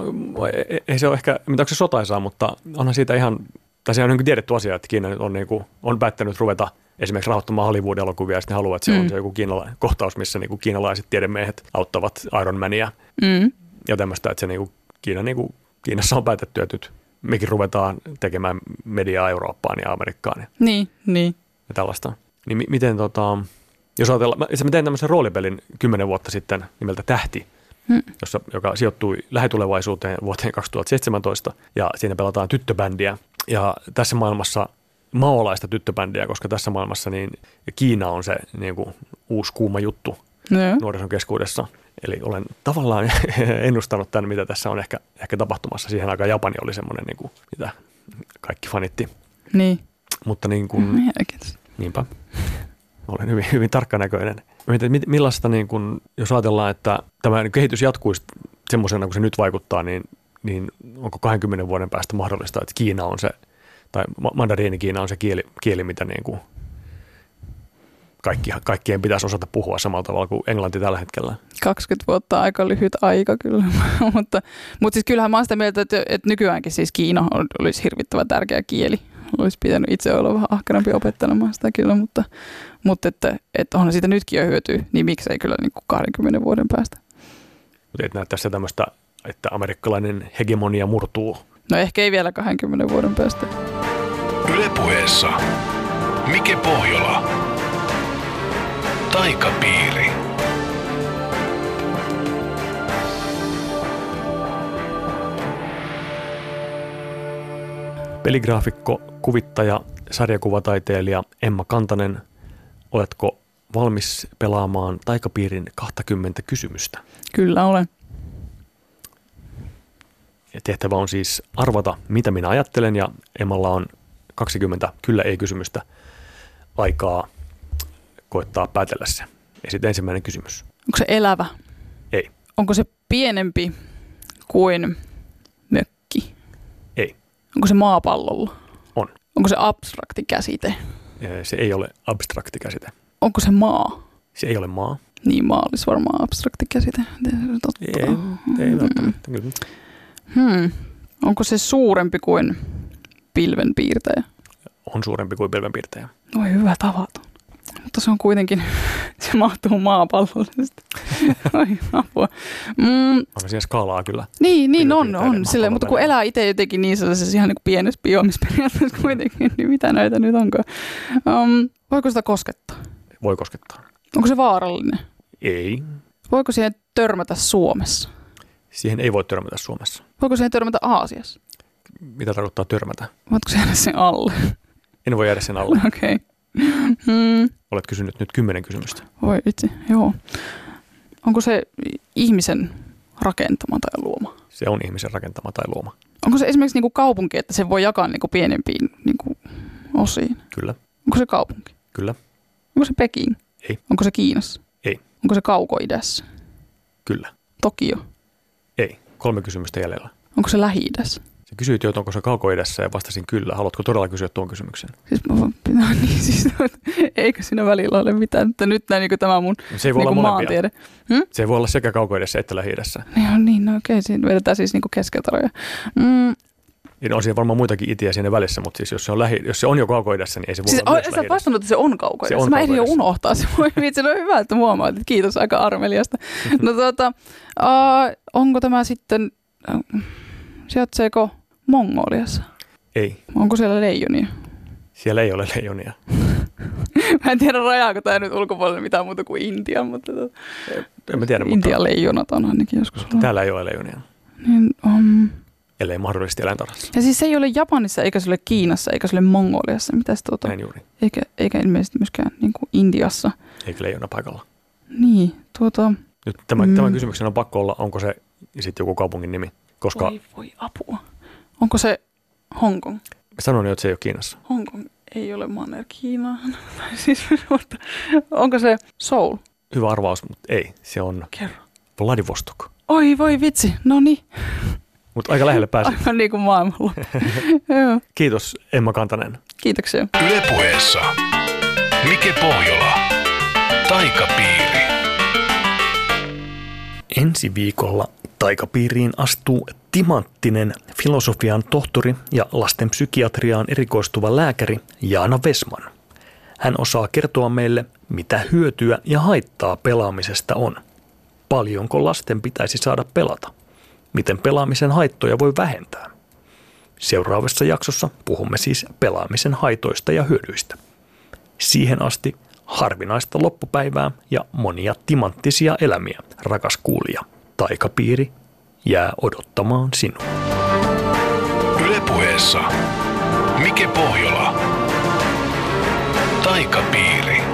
ei se ole ehkä, mitä onko se sotaisaa, mutta onhan siitä ihan, tai se on niin kuin tiedetty asia, että Kiina nyt on päättänyt ruveta esimerkiksi rahoittamaan Hollywood-elokuvia ja sitten haluaa, että se on se joku kiinalainen kohtaus, missä niin kuin kiinalaiset tiedemiehet auttavat Iron Mania ja tämmöistä, että se niin kuin Kiinassa on päätetty, että nyt mekin ruvetaan tekemään mediaa Eurooppaan ja Amerikkaan. Niin. Ja tällaista. Niin miten jos ajatellaan, mä tein tämmöisen roolipelin 10 vuotta sitten nimeltä Tähti, joka sijoittui lähitulevaisuuteen vuoteen 2017 ja siinä pelataan tyttöbändiä ja tässä maailmassa maolaista tyttöbändiä, koska tässä maailmassa niin Kiina on se niin kuin uusi kuuma juttu nuorison keskuudessa. Eli olen tavallaan ennustanut tämän, mitä tässä on ehkä tapahtumassa. Siihen aikaan Japani oli semmoinen, niin kuin, mitä kaikki fanitti. Niin. Mutta niin kuin, niinpä, olen hyvin, hyvin tarkkanäköinen. Millaista, niin kuin, jos ajatellaan, että tämä kehitys jatkuisi semmoisena, kun se nyt vaikuttaa, niin onko 20 vuoden päästä mahdollista, että Kiina on se, tai mandariini-Kiina on se kieli mitä niin kuin kaikkien pitäisi osata puhua samalla tavalla kuin englanti tällä hetkellä. 20 vuotta aika lyhyt aika kyllä, mutta siis kyllähän mä oon sitä mieltä, että nykyäänkin siis Kiina olisi hirvittävän tärkeä kieli. Olisi pitänyt itse olla vähän ahkerampi opettelemaan sitä kyllä, mutta että onhan siitä nytkin jo hyötyä, niin miksei kyllä niin kuin 20 vuoden päästä. Mutta et näe tässä tämmöistä, että amerikkalainen hegemonia murtuu. No ehkä ei vielä 20 vuoden päästä. Yle Puheessa Mike Pohjola. Taikapiiri. Peligraafikko, kuvittaja, sarjakuvataiteilija Emma Kantanen, oletko valmis pelaamaan Taikapiirin 20 kysymystä? Kyllä olen. Ja tehtävä on siis arvata, mitä minä ajattelen, ja Emmalla on 20 kyllä-ei-kysymystä aikaa koettaa päätellä se. Ja sitten ensimmäinen kysymys. Onko se elävä? Ei. Onko se pienempi kuin mökki? Ei. Onko se maapallolla? On. Onko se abstrakti käsite? Se ei ole abstrakti käsite. Onko se maa? Se ei ole maa. Niin, maa olisi varmaan abstrakti käsite. Totta. Ei välttämättä. Kyllä. Onko se suurempi kuin pilvenpiirtäjä? On suurempi kuin pilvenpiirtäjä. Oi, hyvä tavaton. Mutta se on kuitenkin, se mahtuu maapallollisesti. Oi, apua. On siinä skaalaa kyllä. Niin on. Silleen, mutta kun elää itse jotenkin niin sellaisessa ihan niin kuin pienessä biomissa periaatteessa kuitenkin, niin mitä näitä nyt onkaan. Voiko sitä koskettaa? Voi koskettaa. Onko se vaarallinen? Ei. Voiko siihen törmätä Suomessa? Siihen ei voi törmätä Suomessa. Voiko siihen törmätä Aasiassa? Mitä tarkoittaa törmätä? Voitko se jäädä sen alle? En voi jäädä sen alle. Okei. Olet kysynyt nyt 10 kysymystä. Voi vitsi, joo. Onko se ihmisen rakentama tai luoma? Se on ihmisen rakentama tai luoma. Onko se esimerkiksi niinku kaupunki, että se voi jakaa niinku pienempiin niinku osiin? Kyllä. Onko se kaupunki? Kyllä. Onko se Peking? Ei. Onko se Kiinassa? Ei. Onko se Kauko-idässä? Kyllä. Tokio? Ei. 3 kysymystä jäljellä. Onko se Lähi-idässä? Sä kysyit jo, että onko se Kauko-idässä ja vastasin kyllä. Haluatko todella kysyä tuon kysymyksen? Eikö siinä välillä ole mitään, että nyt näin niin tämä mun se ei voi olla maantiede. Se ei voi olla sekä Kauko-idässä että Lähi-idässä. Niin, okei, siinä vedetään siis niin keskeltä rajoja. On siinä varmaan muitakin itiä siinä välissä, mutta siis jos se on jo Kauko-idässä, niin ei se voi siis, olla myös sä Lähi-idässä. vastannut, että se on Kauko-idässä. Mä ehdin jo unohtaa se. Vitsi, on hyvä, että huomaat. Kiitos aika armeliasta. No onko tämä sitten, sijaitseeko Mongoliassa? Ei. Onko siellä leijonia? Siellä ei ole leijonia. Mä en tiedä, rajaako tämä nyt ulkopuolelle mitään muuta kuin Intia, mutta en mä tiedä, Intian leijonat on ainakin joskus. Täällä ei ole leijonia. Niin, ellei mahdollisesti eläintarhassa. Ja siis se ei ole Japanissa, eikä se ole Kiinassa, eikä se ole Mongoliassa. Mitäs Näin juuri. Eikä ilmeisesti myöskään niin kuin Indiassa. Eikä leijona paikalla. Niin, Nyt tämän kysymyksen on pakko olla, onko se sitten joku kaupungin nimi. Koska voi apua. Onko se Hongkong? Sanoin jo, että se ei ole Kiinassa. Hongkong ei ole manner Kiinaan. Siis, onko se Seoul? Hyvä arvaus, mutta ei. Se on Vladivostok. Oi voi vitsi, no niin. Mutta aika lähelle pääsi. Aivan niin kuin maailmalla. Kiitos Emma Kantanen. Kiitoksia. Yle Puheessa Mike Pohjola. Taikapiiri. Ensi viikolla Taikapiiriin astuu timanttinen filosofian tohtori ja lastenpsykiatriaan erikoistuva lääkäri Jaana Wessman. Hän osaa kertoa meille, mitä hyötyä ja haittaa pelaamisesta on. Paljonko lasten pitäisi saada pelata? Miten pelaamisen haittoja voi vähentää? Seuraavassa jaksossa puhumme siis pelaamisen haitoista ja hyödyistä. Siihen asti harvinaista loppupäivää ja monia timanttisia elämiä, rakas kuulija. Taikapiiri jää odottamaan sinua. Yle Puheessa Mike Pohjola. Taikapiiri.